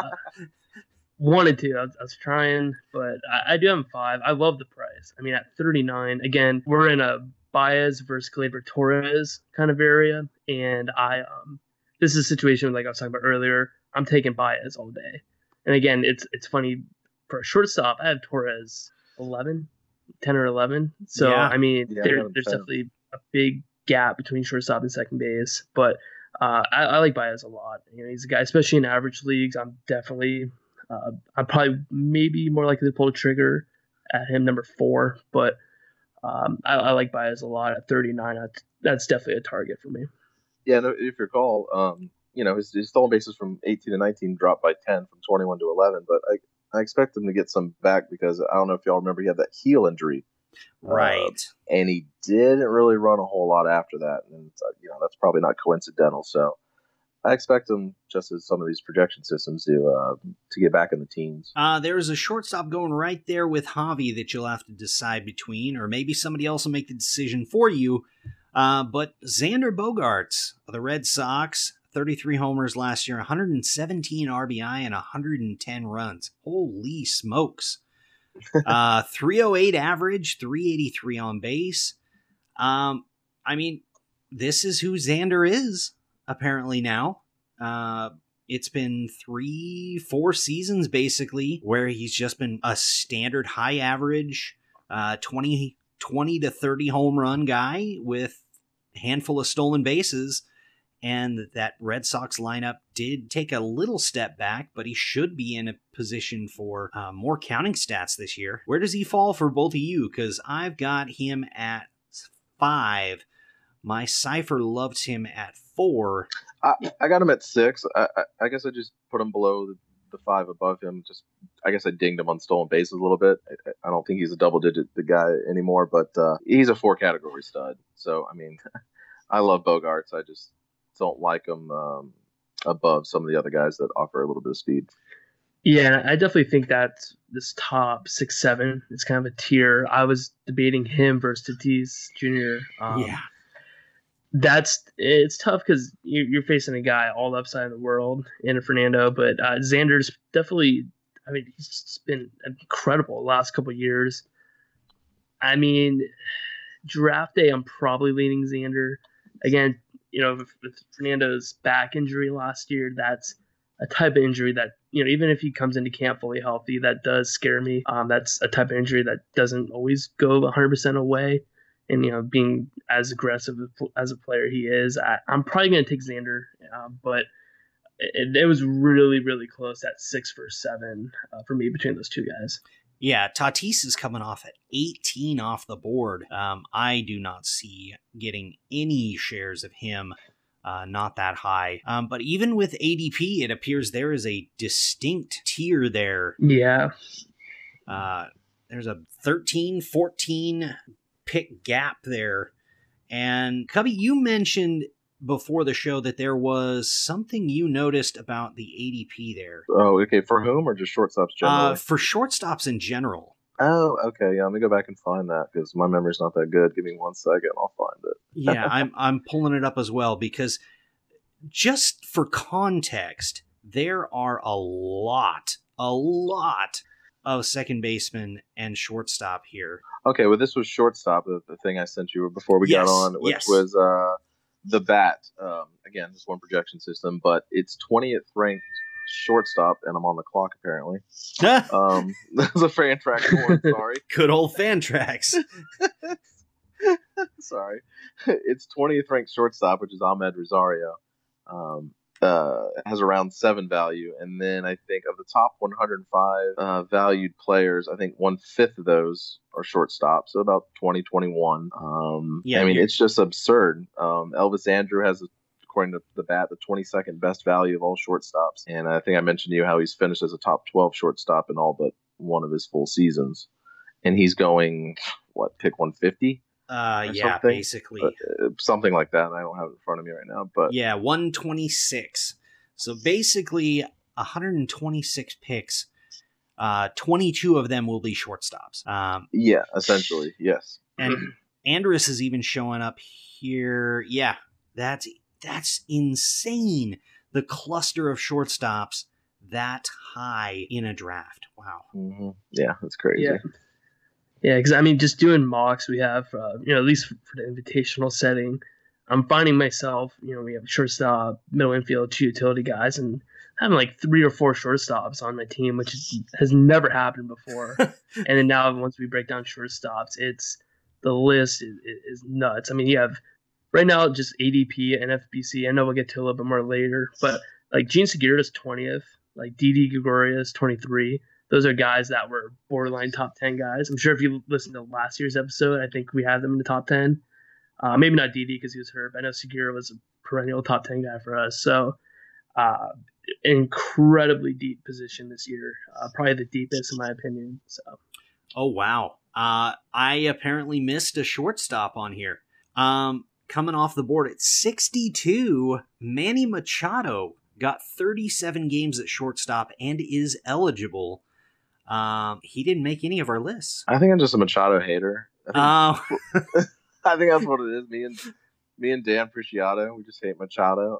wanted to. I was trying, but I do have him 5. I love the price. I mean, at 39, again, we're in a Baez versus Gleyber Torres kind of area, and this is a situation like I was talking about earlier. I'm taking Baez all day, and again, it's funny for a shortstop. I have Torres 10 or 11. So yeah. I mean, there's definitely a big gap between shortstop and second base, but I like Baez a lot. He's a guy, especially in average leagues. I'm definitely I'm probably maybe more likely to pull the trigger at him number 4, but. I like Baez a lot at 39. That's definitely a target for me. Yeah, no, if you recall, his stolen bases from 18 to 19 dropped by 10 from 21 to 11. But I expect him to get some back because I don't know if y'all remember he had that heel injury, right? And he didn't really run a whole lot after that, and that's probably not coincidental. So I expect him, just as some of these projection systems do, to get back in the teens. There's a shortstop going right there with Javi that you'll have to decide between, or maybe somebody else will make the decision for you. But Xander Bogaerts of the Red Sox, 33 homers last year, 117 RBI, and 110 runs. Holy smokes. 308 average, 383 on base. I mean, this is who Xander is. Apparently now. It's been 3-4 seasons basically where he's just been a standard high average 20 to 30 home run guy with a handful of stolen bases. And that Red Sox lineup did take a little step back, but he should be in a position for more counting stats this year. Where does he fall for both of you? Because I've got him at 5. My Cypher loves him at 4. I got him at 6. I guess I just put him below the 5 above him. Just I guess I dinged him on stolen bases a little bit. I don't think he's a double-digit guy anymore, but he's a 4-category stud. So, I mean, I love Bogaerts. I just don't like him above some of the other guys that offer a little bit of speed. Yeah, I definitely think that this top 6-7 is kind of a tier. I was debating him versus Tatis Jr. Yeah. It's tough because you're facing a guy all upside in the world in Fernando, but Xander's definitely, I mean, he's been incredible the last couple of years. I mean, draft day, I'm probably leaning Xander. Again, with Fernando's back injury last year, that's a type of injury that, even if he comes into camp fully healthy, that does scare me. That's a type of injury that doesn't always go 100% away. And, being as aggressive as a player he is, I'm probably going to take Xander. But it was really, really close at 6 for 7 for me between those two guys. Yeah, Tatis is coming off at 18 off the board. I do not see getting any shares of him, not that high. But even with ADP, it appears there is a distinct tier there. Yeah. There's a 13, 14 pick gap there. And Cubby, you mentioned before the show that there was something you noticed about the ADP there. Oh, okay. For whom, or just shortstops generally? For shortstops in general. Oh, okay. Yeah, let me go back and find that because my memory's not that good. Give me 1 second, I'll find it. Yeah, I'm pulling it up as well because just for context, there are a lot of second baseman and shortstop here. Okay, well, this was shortstop, the thing I sent you before we got on, which was the bat. Again, this one projection system, but it's 20th ranked shortstop, and I'm on the clock apparently. That's a Fantrax one, sorry. Good old Fantrax. Sorry. It's 20th ranked shortstop, which is Ahmed Rosario. Has around 7 value, and then I think of the top 105 valued players, I think 1/5 of those are shortstops, so about 20-21. It's just absurd. Elvis Andrew has, according to the bat, the 22nd best value of all shortstops, and I think I mentioned to you how he's finished as a top 12 shortstop in all but one of his full seasons, and he's going pick 150. Yeah, basically. Something like that. I don't have it in front of me right now, but yeah, 126. So basically 126 picks. 22 of them will be shortstops. Yeah, essentially, yes. And Andrus is even showing up here. Yeah, that's insane. The cluster of shortstops that high in a draft. Wow. Mm-hmm. Yeah, that's crazy. Yeah, because just doing mocks, we have, at least for the invitational setting, I'm finding myself, we have shortstop, middle infield, 2 utility guys, and having like 3 or 4 shortstops on my team, which has never happened before. And then now, once we break down shortstops, the list is nuts. You have right now just ADP and FBC. I know we'll get to a little bit more later, but like Gene Segura is 20th, like Didi Gregorius is 23. Those are guys that were borderline top 10 guys. I'm sure if you listened to last year's episode, I think we had them in the top 10. Maybe not Didi because he was hurt, but I know Segura was a perennial top 10 guy for us. So incredibly deep position this year. Probably the deepest in my opinion. So. Oh, wow. I apparently missed a shortstop on here. Coming off the board at 62, Manny Machado got 37 games at shortstop and is eligible. He didn't make any of our lists. I think I'm just a Machado hater. I think that's what it is. Me and Dan Preciado, we just hate Machado.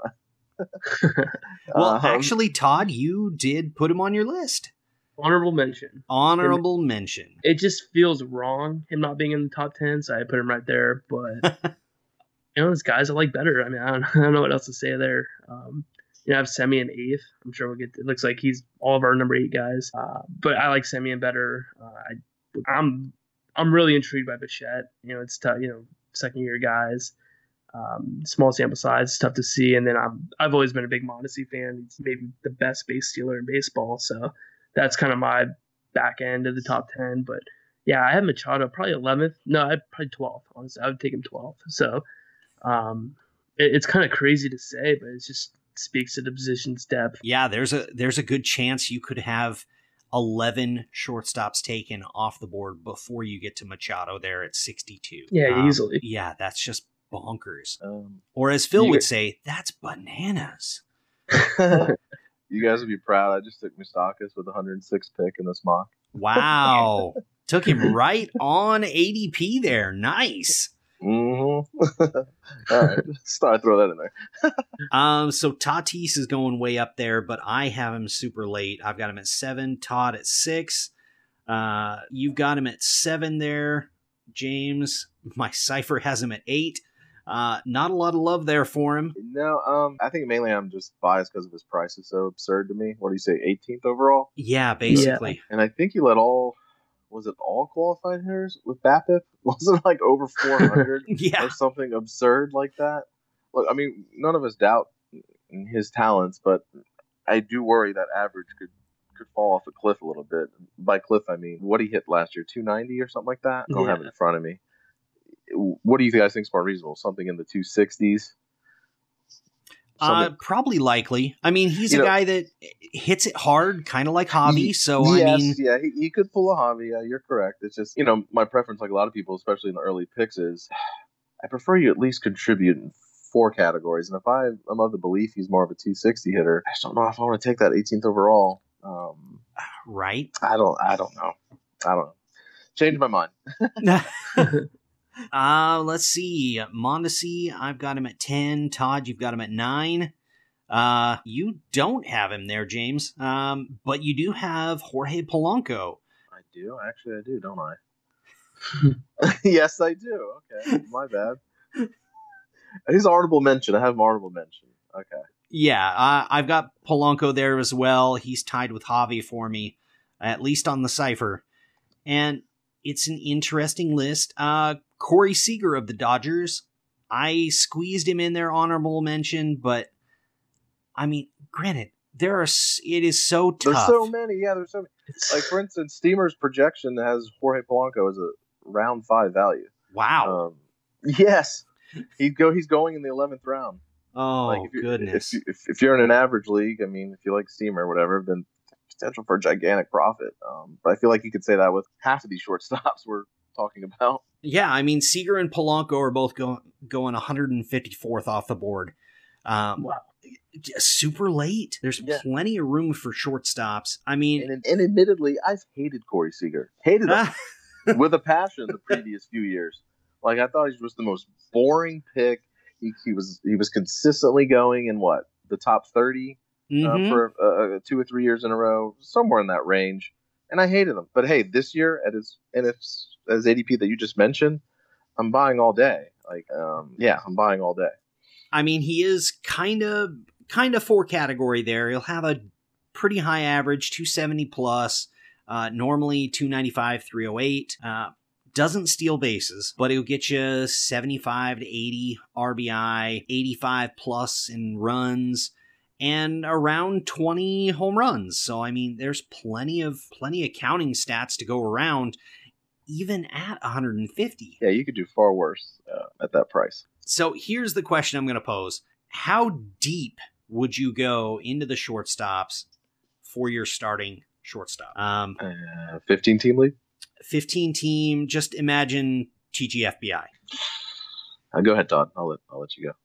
Well, actually, Todd, you did put him on your list. Honorable mention. Mention. It just feels wrong, him not being in the top 10, so I put him right there. But, there's guys I like better. I don't know what else to say there. I have Semien 8th. I'm sure we'll get. It looks like he's all of our number 8 guys. But I like Semien better. I'm really intrigued by Bichette. It's tough. Second year guys. Small sample size, it's tough to see. And then I've always been a big Mondesi fan. He's maybe the best base stealer in baseball. So that's kind of my back end of the top 10. But yeah, I have Machado probably 11th. No, I'd probably 12th. Honestly, I would take him 12th. So it's kind of crazy to say, but it just speaks to the position's depth. Yeah, there's a good chance you could have 11 shortstops taken off the board before you get to Machado there at 62. Yeah, easily. Yeah, that's just bonkers. Or as Phil would say, that's bananas. You guys would be proud. I just took Moustakas with the 106th pick in this mock. Wow. Took him right on ADP there. Nice. Mm-hmm. All right. Just thought I'd throw that in there. So Tatis is going way up there, but I have him super late. I've got him at 7, Todd at 6. You've got him at 7 there, James. My Cypher has him at 8. Not a lot of love there for him. No, I think mainly I'm just biased because of his price is so absurd to me. What do you say, 18th overall? Yeah, basically. Yeah. And I think he let all qualified hitters with BABIP? Wasn't it like over 400 yeah. or something absurd like that? Look, I mean, none of us doubt his talents, but I do worry that average could fall off a cliff a little bit. By cliff, I mean, what he hit last year, 290 or something like that? I don't have it in front of me. What do you guys think is more reasonable? Something in the 260s? Probably likely. I mean, he's a guy that hits it hard, kind of like Javi. So yes, I mean, yeah, he could pull a Javi. Yeah, you're correct. It's just my preference, like a lot of people, especially in the early picks, is I prefer you at least contribute in 4 categories. And if I'm of the belief he's more of a 260 hitter, I just don't know if I want to take that 18th overall. Right? I don't know. Changed my mind. Let's see. Mondesi, I've got him at 10. Todd, you've got him at 9. You don't have him there, James. But you do have Jorge Polanco. I do? Actually, I do, don't I? Yes, I do. Okay, my bad. He's honorable mention. I have him honorable mention. Okay. Yeah, I've got Polanco there as well. He's tied with Javi for me, at least on the Cypher. And it's an interesting list. Corey Seager of the Dodgers. I squeezed him in there, honorable mention, but I mean, granted, it is so tough. There's so many. Yeah, there's so many. Like, for instance, Steamer's projection has Jorge Polanco as a round 5 value. Wow. Yes. He's going in the 11th round. Oh, goodness. If you're in an average league, I mean, if you like Steamer or whatever, then potential for a gigantic profit. But I feel like you could say that with half of these shortstops we're talking about. Yeah, I mean, Seager and Polanco are both going 154th off the board. Wow. Super late. There's plenty of room for shortstops. I mean... And admittedly, I've hated Corey Seager. Hated him with a passion the previous few years. Like, I thought he was the most boring pick. He was consistently going in, the top 30 for 2 or 3 years in a row, somewhere in that range. And I hated him. But hey, this year at his ADP that you just mentioned, I'm buying all day. I'm buying all day. I mean, he is kind of 4 category there. He'll have a pretty high average, 270 plus, normally 295, 308. Doesn't steal bases, but he'll get you 75 to 80 RBI, 85 plus in runs, and around 20 home runs. So, I mean, there's plenty of counting stats to go around, even at 150. Yeah, you could do far worse at that price. So here's the question I'm going to pose. How deep would you go into the shortstops for your starting shortstop? 15-team league? 15-team. Just imagine TGFBI. Go ahead, Todd. I'll let you go.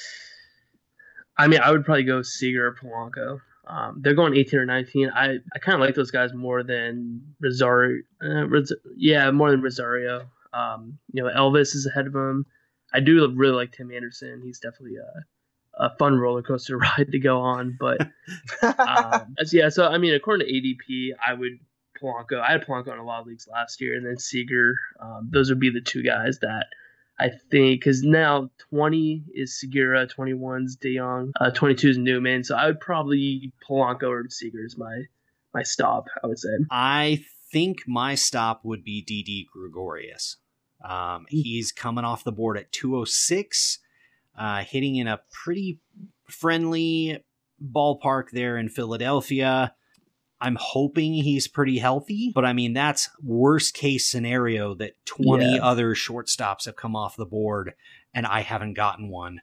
I mean, I would probably go Seager or Polanco. They're going 18 or 19. I kind of like those guys more than Rosario. More than Rosario. Elvis is ahead of him. I do really like Tim Anderson. He's definitely a fun roller coaster ride to go on. But so I mean, according to ADP, I had Polanco in a lot of leagues last year, and then Seager. Those would be the 2 guys that I think because now 20 is Segura, 21's De Jong, 22 is Newman. So I would probably Polanco or Seager is my stop, I would say. I think my stop would be Didi Gregorius. He's coming off the board at 206, hitting in a pretty friendly ballpark there in Philadelphia. I'm hoping he's pretty healthy, but I mean, that's worst case scenario that 20 other shortstops have come off the board and I haven't gotten one.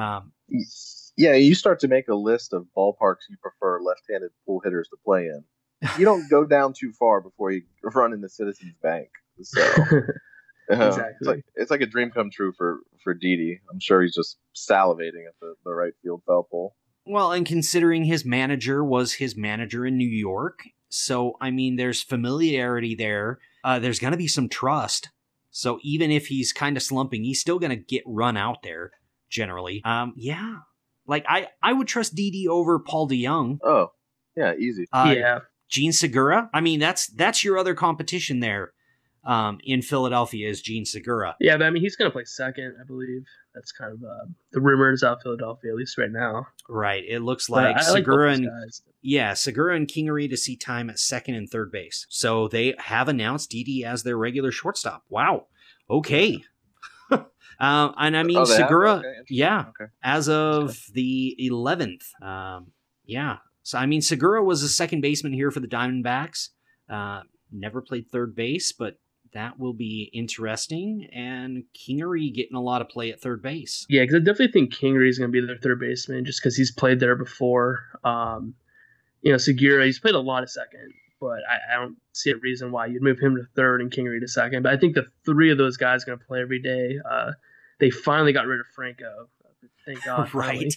Yeah, you start to make a list of ballparks you prefer left-handed pull hitters to play in. You don't go down too far before you run into Citizens Bank. So Exactly. It's like a dream come true for Didi. I'm sure he's just salivating at the right field foul pole. Well, and considering his manager was his manager in New York, so, I mean, there's familiarity there. There's going to be some trust. So even if he's kind of slumping, he's still going to get run out there, generally. Yeah. Like, I would trust Didi over Paul DeJong. Oh, yeah, easy. Gene Segura? I mean, that's your other competition there. In Philadelphia is Gene Segura. Yeah, but I mean, he's going to play second, I believe. That's kind of the rumors out of Philadelphia, at least right now. Right. It looks like Segura and Kingery to see time at second and third base. So they have announced Didi as their regular shortstop. Wow. Okay. And I mean, Segura, as of the 11th. Yeah. So, I mean, Segura was a second baseman here for the Diamondbacks. Never played third base, but that will be interesting. And Kingery getting a lot of play at third base. Yeah, because I definitely think Kingery is going to be their third baseman just because he's played there before. Segura, he's played a lot of second, but I don't see a reason why you'd move him to third and Kingery to second. But I think the three of those guys are going to play every day. They finally got rid of Franco. Thank God. Right.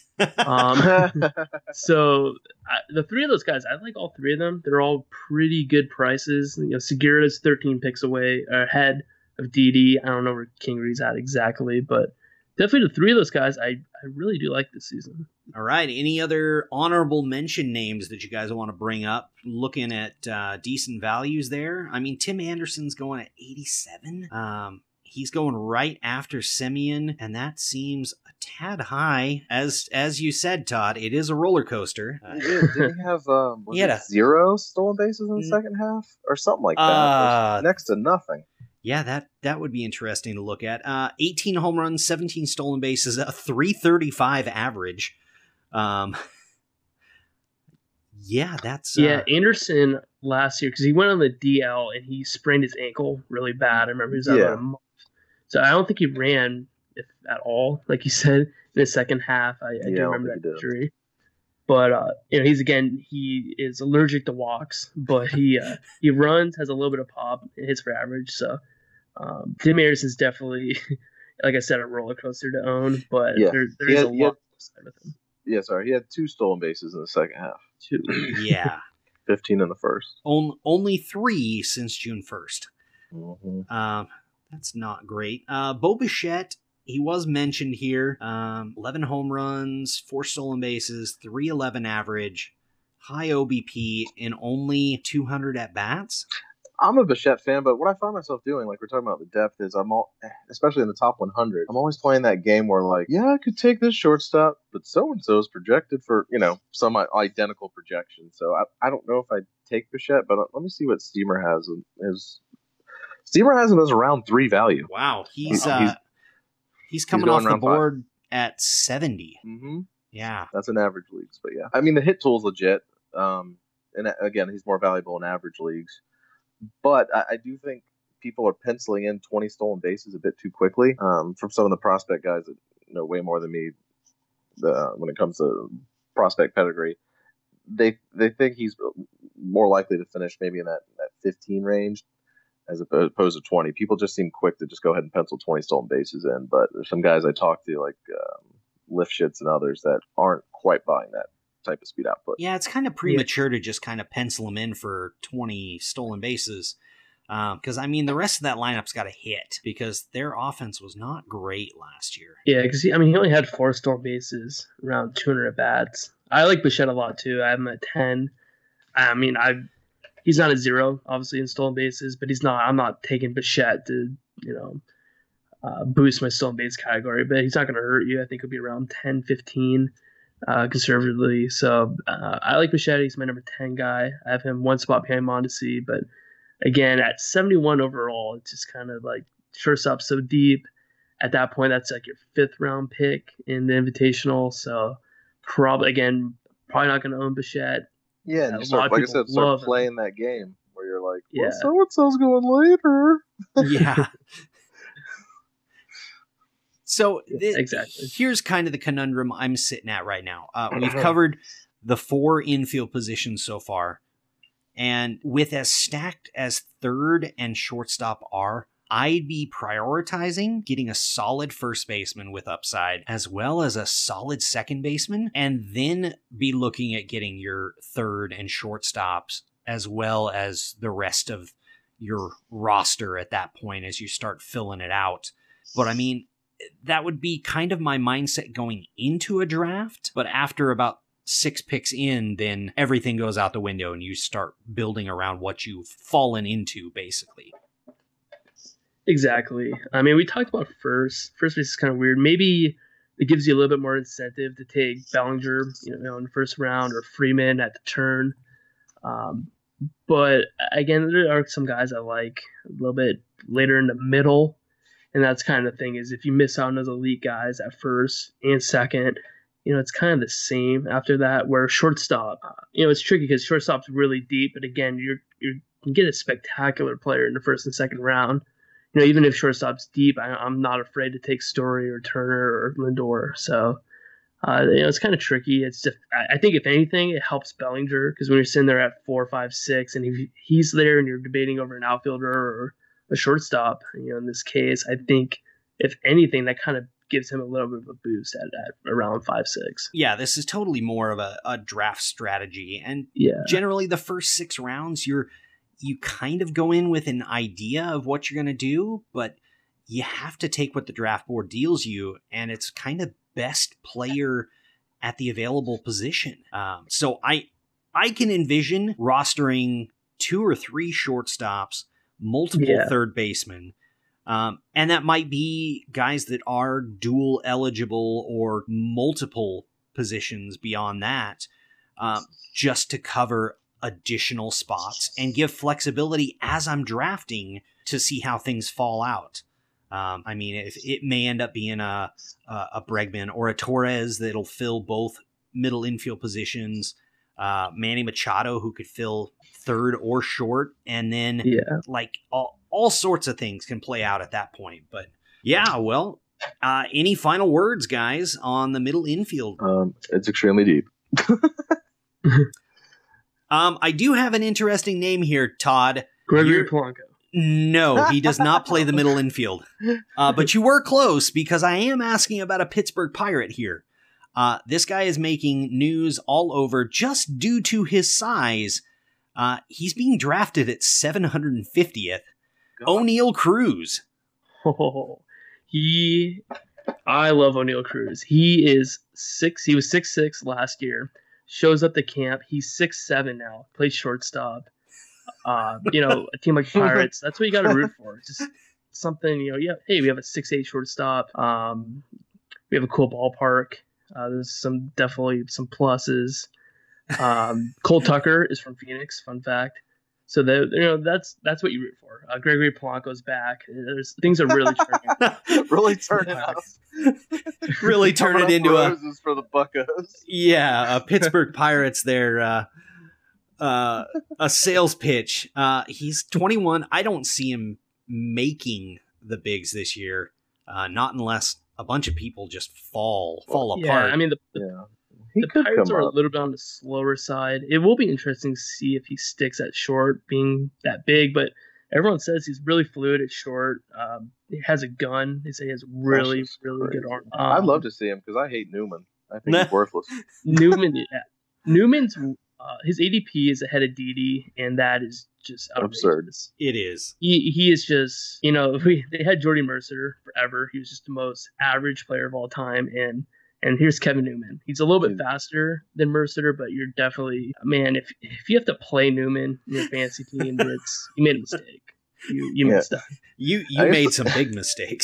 So the three of those guys, I like all three of them. They're all pretty good prices. Segura's 13 picks ahead of Didi. I don't know where Kingery's at exactly, but definitely the three of those guys, I really do like this season. All right. Any other honorable mention names that you guys want to bring up? Looking at decent values there. I mean, Tim Anderson's going at 87. He's going right after Semien, and that seems a tad high. As you said, Todd, it is a roller coaster. Did he have 0 stolen bases in the second half or something like that? Next to nothing. Yeah, that would be interesting to look at. 18 home runs, 17 stolen bases, a 335 average. Yeah, that's... Anderson last year, because he went on the DL and he sprained his ankle really bad. I remember he was out about a month. So I don't think he ran, if at all, like you said, in the second half. I do remember that injury. But, he is allergic to walks, but he runs, has a little bit of pop, and hits for average. So Tim Anderson's definitely, like I said, a roller coaster to own, but there is a lot with him. Yeah, sorry. He had 2 stolen bases in the second half. 2. Yeah. 15 in the first. Only 3 since June 1st. Mm-hmm. That's not great. Bo Bichette, he was mentioned here. 11 home runs, 4 stolen bases, 311 average, high OBP, and only 200 at-bats. I'm a Bichette fan, but what I find myself doing, like we're talking about the depth, is especially in the top 100, I'm always playing that game where, like, yeah, I could take this shortstop, but so-and-so is projected for, some identical projection. So I don't know if I'd take Bichette, but let me see what Steamer has. Steamer has him as a round 3 value. Wow, he's coming off the board at 70. Mm-hmm. Yeah, that's in average leagues, but yeah, I mean the hit tool's legit. And again, he's more valuable in average leagues. But I do think people are penciling in 20 stolen bases a bit too quickly. From some of the prospect guys that know way more than me when it comes to prospect pedigree, they think he's more likely to finish maybe in that 15 range as opposed to 20. People just seem quick to just go ahead and pencil 20 stolen bases in. But there's some guys I talk to, like Lifshitz and others, that aren't quite buying that type of speed output. Yeah, it's kind of premature to just kind of pencil him in for 20 stolen bases. Because, I mean, the rest of that lineup's got to hit because their offense was not great last year. Yeah, because he only had 4 stolen bases, around 200 at-bats. I like Bichette a lot, too. I have him at 10. I mean, he's not a 0, obviously, in stolen bases, but I'm not taking Bichette to, boost my stolen base category, but he's not going to hurt you. I think he'll be around 10, 15 conservatively. So I like Bichette. He's my number 10 guy. I have him one spot behind Mondesi, but again, at 71 overall, it's just kind of like shortstop so deep. At that point, that's like your 5th round pick in the Invitational. So probably not going to own Bichette. Yeah, and you start, like I said, start playing that game where you're like, well, Yeah. so-and-so's going later. Yeah. So exactly. Here's kind of the conundrum I'm sitting at right now. We've covered the 4 infield positions so far. And with as stacked as third and shortstop are, I'd be prioritizing getting a solid first baseman with upside, as well as a solid second baseman, and then be looking at getting your third and shortstops, as well as the rest of your roster at that point as you start filling it out. But I mean, that would be kind of my mindset going into a draft, but after about 6 picks in, then everything goes out the window and you start building around what you've fallen into, basically. Exactly. I mean, we talked about first base is kind of weird. Maybe it gives you a little bit more incentive to take Bellinger, in the first round, or Freeman at the turn. But again, there are some guys I like a little bit later in the middle. And that's kind of the thing, is if you miss out on those elite guys at first and second, it's kind of the same after that, where shortstop, it's tricky because shortstop's really deep, but again, you can get a spectacular player in the first and second round. Even if shortstop's deep, I'm not afraid to take Story or Turner or Lindor. So, it's kind of tricky. It's just, I think if anything, it helps Bellinger, because when you're sitting there at 4, 5, 6, and if he's there and you're debating over an outfielder or a shortstop, in this case, I think if anything, that kind of gives him a little bit of a boost at around 5, 6. Yeah, this is totally more of a draft strategy. And generally the first 6 rounds, you kind of go in with an idea of what you're going to do, but you have to take what the draft board deals you, and it's kind of best player at the available position. So I can envision rostering 2 or 3 shortstops, multiple third basemen, and that might be guys that are dual eligible or multiple positions beyond that, just to cover additional spots and give flexibility as I'm drafting to see how things fall out. I mean, if it may end up being a Bregman or a Torres that'll fill both middle infield positions, Manny Machado who could fill third or short, and then like all sorts of things can play out at that point. But well, any final words, guys, on the middle infield? It's extremely deep. I do have an interesting name here, Todd. Gregory Polanco. No, he does not play the middle infield. But you were close, because I am asking about a Pittsburgh Pirate here. This guy is making news all over just due to his size. He's being drafted at 750th. O'Neal Cruz. I love O'Neal Cruz. He is 6. He was 6'6" last year. Shows up to camp. He's 6'7" now. Plays shortstop. A team like Pirates, that's what you got to root for. Just something, hey, we have a 6'8" shortstop. We have a cool ballpark. There's definitely some pluses. Cole Tucker is from Phoenix. Fun fact. So that's what you root for. Gregory Polanco's back. Things are really turning. Really turning up. Really turn it into roses for the Buccos. Yeah, Pittsburgh Pirates. They're a sales pitch. He's 21. I don't see him making the bigs this year. Not unless a bunch of people just fall apart. Yeah, I mean the Pirates are a little bit on the slower side. It will be interesting to see if he sticks at short, being that big, but everyone says he's really fluid at short. He has a gun. They say he has really good arm. I'd love to see him, because I hate Newman. I think he's worthless. Newman's his ADP is ahead of Didi, and that is just absurd. It is. He is just, they had Jordy Mercer forever. He was just the most average player of all time, and here's Kevin Newman. He's a little bit faster than Mercer, but you're definitely, man, if you have to play Newman in your fantasy team, you made a mistake. You messed up. You made some big mistakes.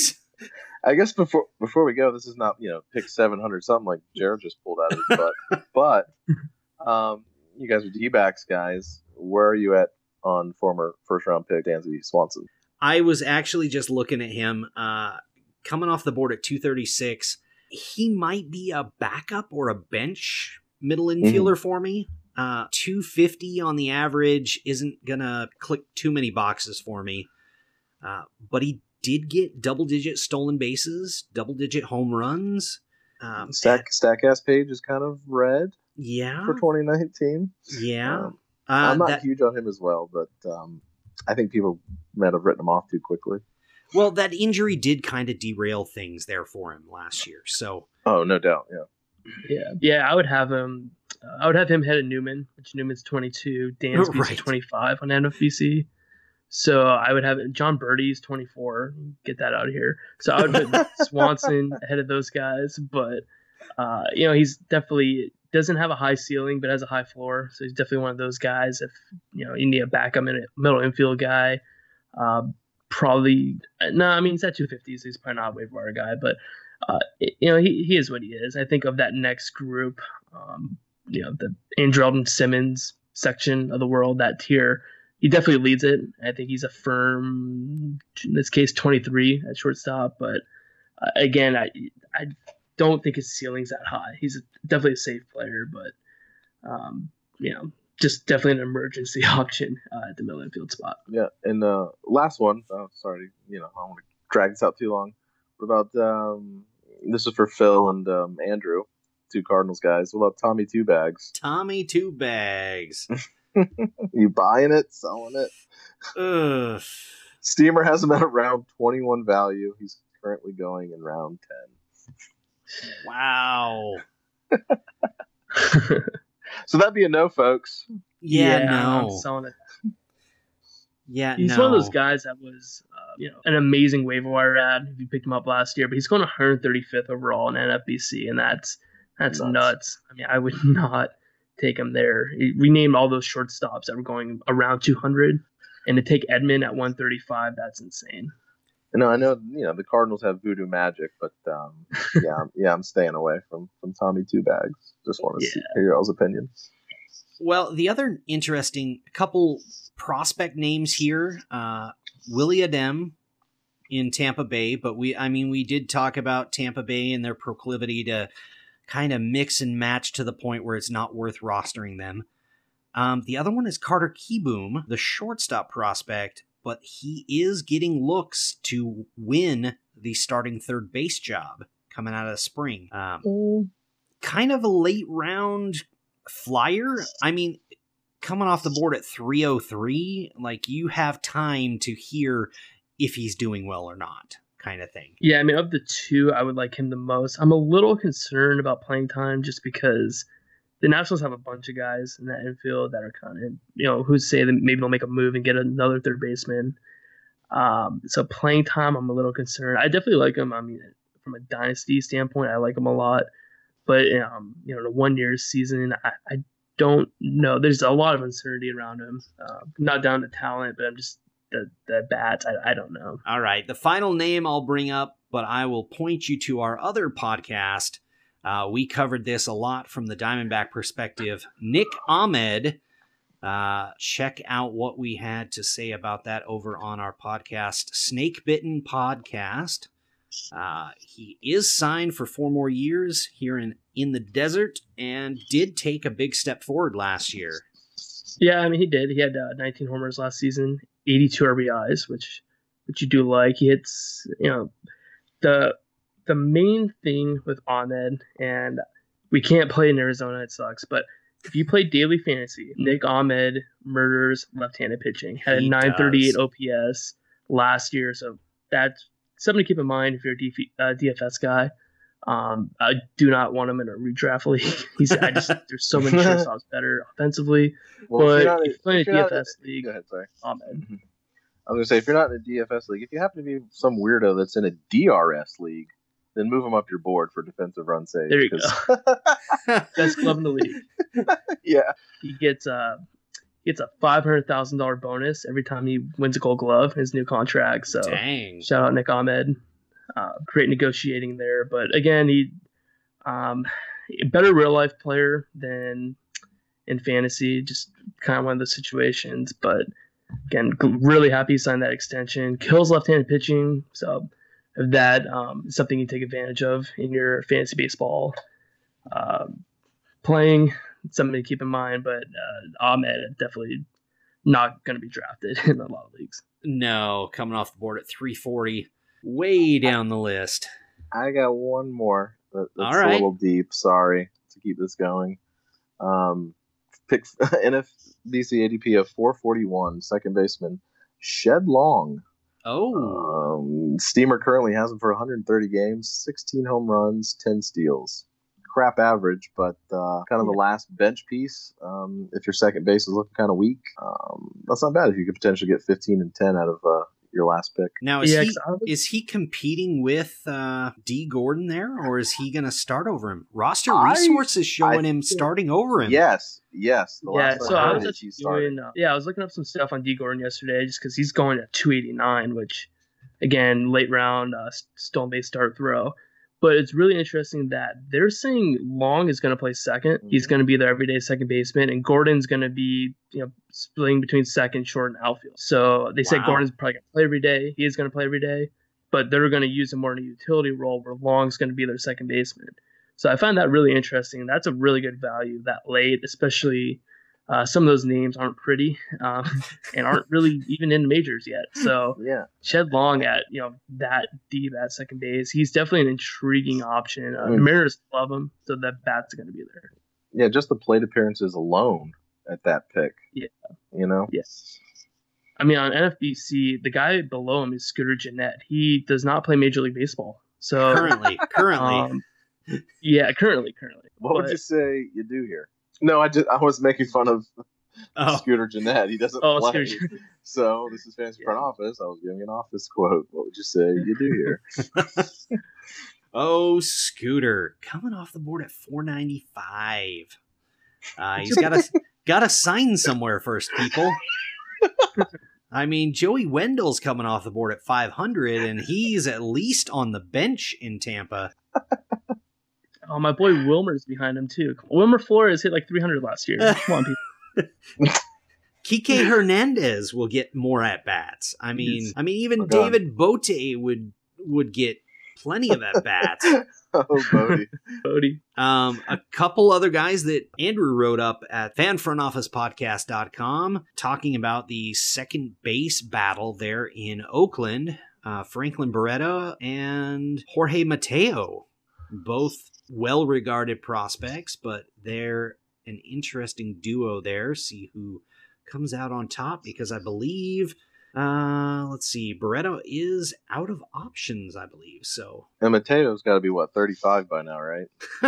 I guess before we go, this is not pick 700 something like Jared just pulled out of his butt. But you guys are D-backs guys. Where are you at on former first round pick Dansby Swanson? I was actually just looking at him coming off the board at 236. He might be a backup or a bench middle infielder for me. 250 on the average isn't gonna click too many boxes for me. But he did get double-digit stolen bases, double-digit home runs. Statcast page is kind of red. Yeah. For 2019. Yeah. I'm not huge on him as well, but I think people might have written him off too quickly. Well, that injury did kind of derail things there for him last year. So. Oh, no doubt. Yeah. I would have him. I would have him ahead of Newman, which Newman's 22, Dansby's 25 on NFBC. So I would have John Birdie's 24. Get that out of here. So I would put Swanson ahead of those guys, but he's definitely doesn't have a high ceiling, but has a high floor. So he's definitely one of those guys. If you need a backup middle infield guy, probably no. I mean, he's at 250, so he's probably not a waiver wire guy, but he is what he is. I think of that next group, the Andrelton Simmons section of the world, that tier. He definitely leads it. I think he's a firm, in this case, 23 at shortstop. But again, I don't think his ceiling's that high. He's definitely a safe player, but just definitely an emergency option at the middle infield spot. Yeah, and last one. Oh, sorry, I don't want to drag this out too long. What about this is for Phil and Andrew, two Cardinals guys. What about Tommy Two Bags? Tommy Two Bags. You buying it, selling it? Ugh. Steamer has him at round 21 value. He's currently going in round 10. Wow. So that'd be a no, folks. Yeah, no. I'm selling it. Yeah, he's one of those guys that was, an amazing waiver wire ad if you picked him up last year, but he's going 135th overall in NFBC, and that's nuts. I mean, I would not take him there. He renamed all those shortstops that were going around 200, and to take Edman at 135, that's insane. No, I know the Cardinals have voodoo magic, but I'm staying away from Tommy Two Bags. Just want to hear your all's opinion. Well, the other interesting couple prospect names here, Willie Adem in Tampa Bay, but we did talk about Tampa Bay and their proclivity to kind of mix and match to the point where it's not worth rostering them. The other one is Carter Kieboom, the shortstop prospect, but he is getting looks to win the starting third base job coming out of spring. Kind of a late round flyer. I mean, coming off the board at 303, like, you have time to hear if he's doing well or not, kind of thing. Yeah, I mean, of the two, I would like him the most. I'm a little concerned about playing time just because the Nationals have a bunch of guys in that infield that are kind of, who say that maybe they'll make a move and get another third baseman. So playing time, I'm a little concerned. I definitely like him. I mean, from a dynasty standpoint, I like him a lot. But, in a 1 year season, I don't know. There's a lot of uncertainty around him. Not down to talent, but I'm just the bats. I don't know. All right. The final name I'll bring up, but I will point you to our other podcast. We covered this a lot from the Diamondback perspective. Nick Ahmed. Check out what we had to say about that over on our podcast, Snake Bitten Podcast. He is signed for 4 more years here in the desert and did take a big step forward last year. Yeah, I mean, he did. He had 19 homers last season, 82 RBIs, which you do like. He hits, the main thing with Ahmed, and we can't play in Arizona, it sucks, but if you play daily fantasy, Nick Ahmed murders left-handed pitching. Had a 938 OPS last year, so that's something to keep in mind if you're a DFS guy. I do not want him in a redraft league. There's so many shortstops better offensively. Well, but if you're playing a DFS league, go ahead, sorry. Ahmed. Mm-hmm. I was going to say, if you're not in a DFS league, if you happen to be some weirdo that's in a DRS league, then move him up your board for defensive run save. There you go. Best club in the league. Yeah. He gets a $500,000 bonus every time he wins a Gold Glove in his new contract. So dang. Shout out Nick Ahmed. great negotiating there. But again, he a better real life player than in fantasy, just kind of one of those situations. But again, really happy he signed that extension. Kills left-handed pitching, so if that is something you take advantage of in your fantasy baseball playing, it's something to keep in mind. But Ahmed definitely not going to be drafted in a lot of leagues. No, coming off the board at 340, way down the list. I got one more that's All right. a little deep. Sorry to keep this going. Pick NFBC ADP of 441, second baseman Shed Long. Oh, Steamer currently has him for 130 games, 16 home runs, 10 steals. Crap average, but kind of the last bench piece. If your second base is looking kind of weak, that's not bad if you could potentially get 15 and 10 out of your last pick. now is he competing with D. Gordon there, or is he going to start over him? Roster Resources showing him starting over him. Yes. So I was I was looking up some stuff on D. Gordon yesterday just because he's going at 289, which, again, late round stolen base start throw. But it's really interesting that they're saying Long is going to play second. Mm-hmm. He's going to be their everyday second baseman, and Gordon's going to be, splitting between second, short, and outfield. So they said Gordon's probably going to play every day. He is going to play every day, but they're going to use him more in a utility role where Long's going to be their second baseman. So I find that really interesting. That's a really good value that late, especially some of those names aren't pretty and aren't really even in the majors yet. So Shed Long at that deep at second base, he's definitely an intriguing option. The Mariners love him, so that bat's going to be there. Yeah, just the plate appearances alone at that pick. Yeah, Yes. I mean, on NFBC, the guy below him is Scooter Gennett. He does not play Major League Baseball. So currently. Currently. What would you say you do here? No, I was making fun of Scooter Gennett. He doesn't play. So this is Fantasy Front Office. I was giving an office quote. What would you say you do here? Oh, Scooter coming off the board at 495. He's got to sign somewhere first, people. I mean, Joey Wendell's coming off the board at 500, and he's at least on the bench in Tampa. Oh, my boy Wilmer's behind him, too. Wilmer Flores hit like 300 last year. Come on, people. Kike Hernandez will get more at-bats. I mean, even David Bote would get plenty of at-bats. Bodie. A couple other guys that Andrew wrote up at fanfrontofficepodcast.com talking about the second base battle there in Oakland. Franklin Barreto and Jorge Mateo, both well-regarded prospects, but they're an interesting duo there. See who comes out on top, because I believe, let's see, Barreto is out of options, I believe. So, and Mateo's got to be 35 by now, right?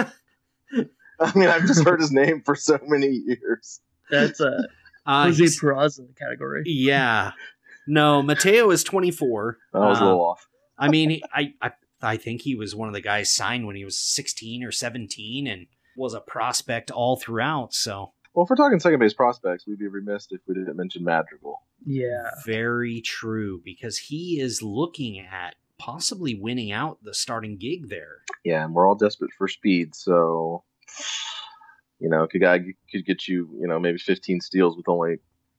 I mean, I've just heard his name for so many years. That's Jose Peraza category. Yeah, no, Mateo is 24. I was a little off. I mean, I think he was one of the guys signed when he was 16 or 17 and was a prospect all throughout. So, well, if we're talking second base prospects, we'd be remiss if we didn't mention Madrigal. Yeah. Very true, because he is looking at possibly winning out the starting gig there. Yeah, and we're all desperate for speed. So, a guy could get you, maybe 15 steals with only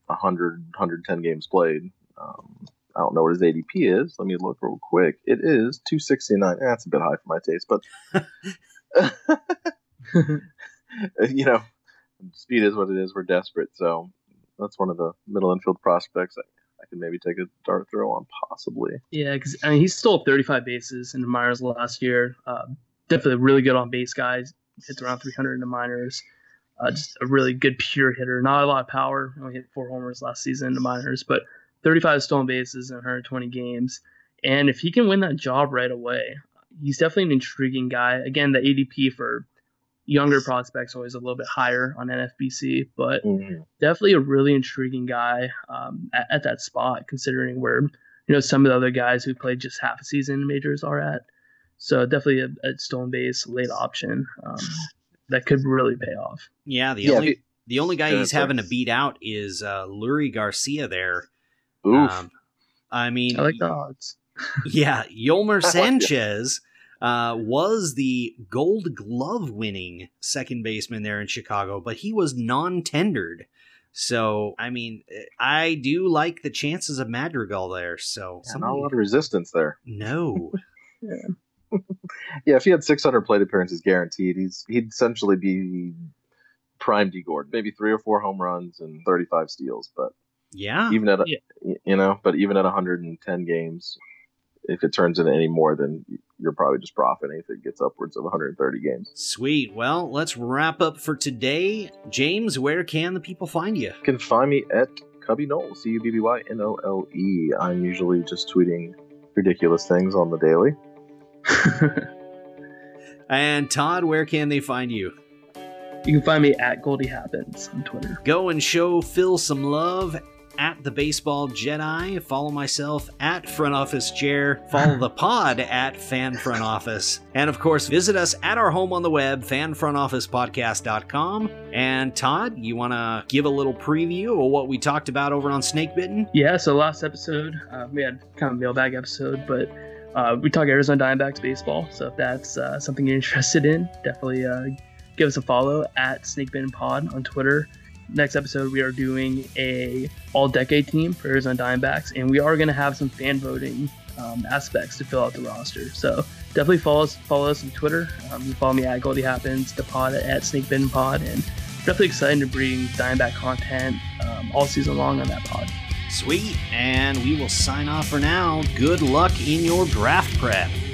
110 games played. I don't know what his ADP is. Let me look real quick. It is 269. That's a bit high for my taste, but speed is what it is. We're desperate, so that's one of the middle infield prospects I could maybe take a dart throw on, possibly. Yeah, because he stole 35 bases in the minors last year. Definitely really good on base guys. Hits around 300 in the minors. Just a really good pure hitter. Not a lot of power. Only hit 4 homers last season in the minors, but 35 stolen bases in 120 games. And if he can win that job right away, he's definitely an intriguing guy. Again, the ADP for younger prospects always a little bit higher on NFBC, but definitely a really intriguing guy at that spot, considering where some of the other guys who played just half a season in majors are at. So definitely a stolen base late option that could really pay off. Yeah, the only guy he's having to beat out is Lurie Garcia there. Oof. I mean, I like the odds. Yeah, Yolmer Sanchez was the Gold Glove winning second baseman there in Chicago, but he was non-tendered. So, I mean, I do like the chances of Madrigal there. So, not a lot of resistance there. No. Yeah, if he had 600 plate appearances guaranteed, he'd essentially be prime D Gordon, maybe 3 or 4 home runs and 35 steals. But yeah, even at even at 110 games, if it turns into any more, then you're probably just profiting if it gets upwards of 130 games. Sweet. Well, let's wrap up for today. James, where can the people find you? You can find me at Cubby Knoll, CUBBYNOLE. I'm usually just tweeting ridiculous things on the daily. And Todd, where can they find you? You can find me at Goldie Happens on Twitter. Go and show Phil some love at the Baseball Jedi. Follow myself at Front Office Chair. Follow the pod at Fan Front Office. And of course, visit us at our home on the web, fanfrontofficepodcast.com. And Todd, you want to give a little preview of what we talked about over on Snake Bitten? Yeah, so last episode, we had kind of a mailbag episode, but we talk Arizona Diamondbacks baseball. So if that's something you're interested in, definitely give us a follow at Snake Bitten Pod on Twitter. Next episode, we are doing a all-decade team for Arizona Diamondbacks, and we are going to have some fan voting aspects to fill out the roster. So definitely follow us on Twitter. You can follow me at Goldie Happens, the pod at Snake Bitten Pod, and definitely excited to bring Diamondback content all season long on that pod. Sweet, and we will sign off for now. Good luck in your draft prep.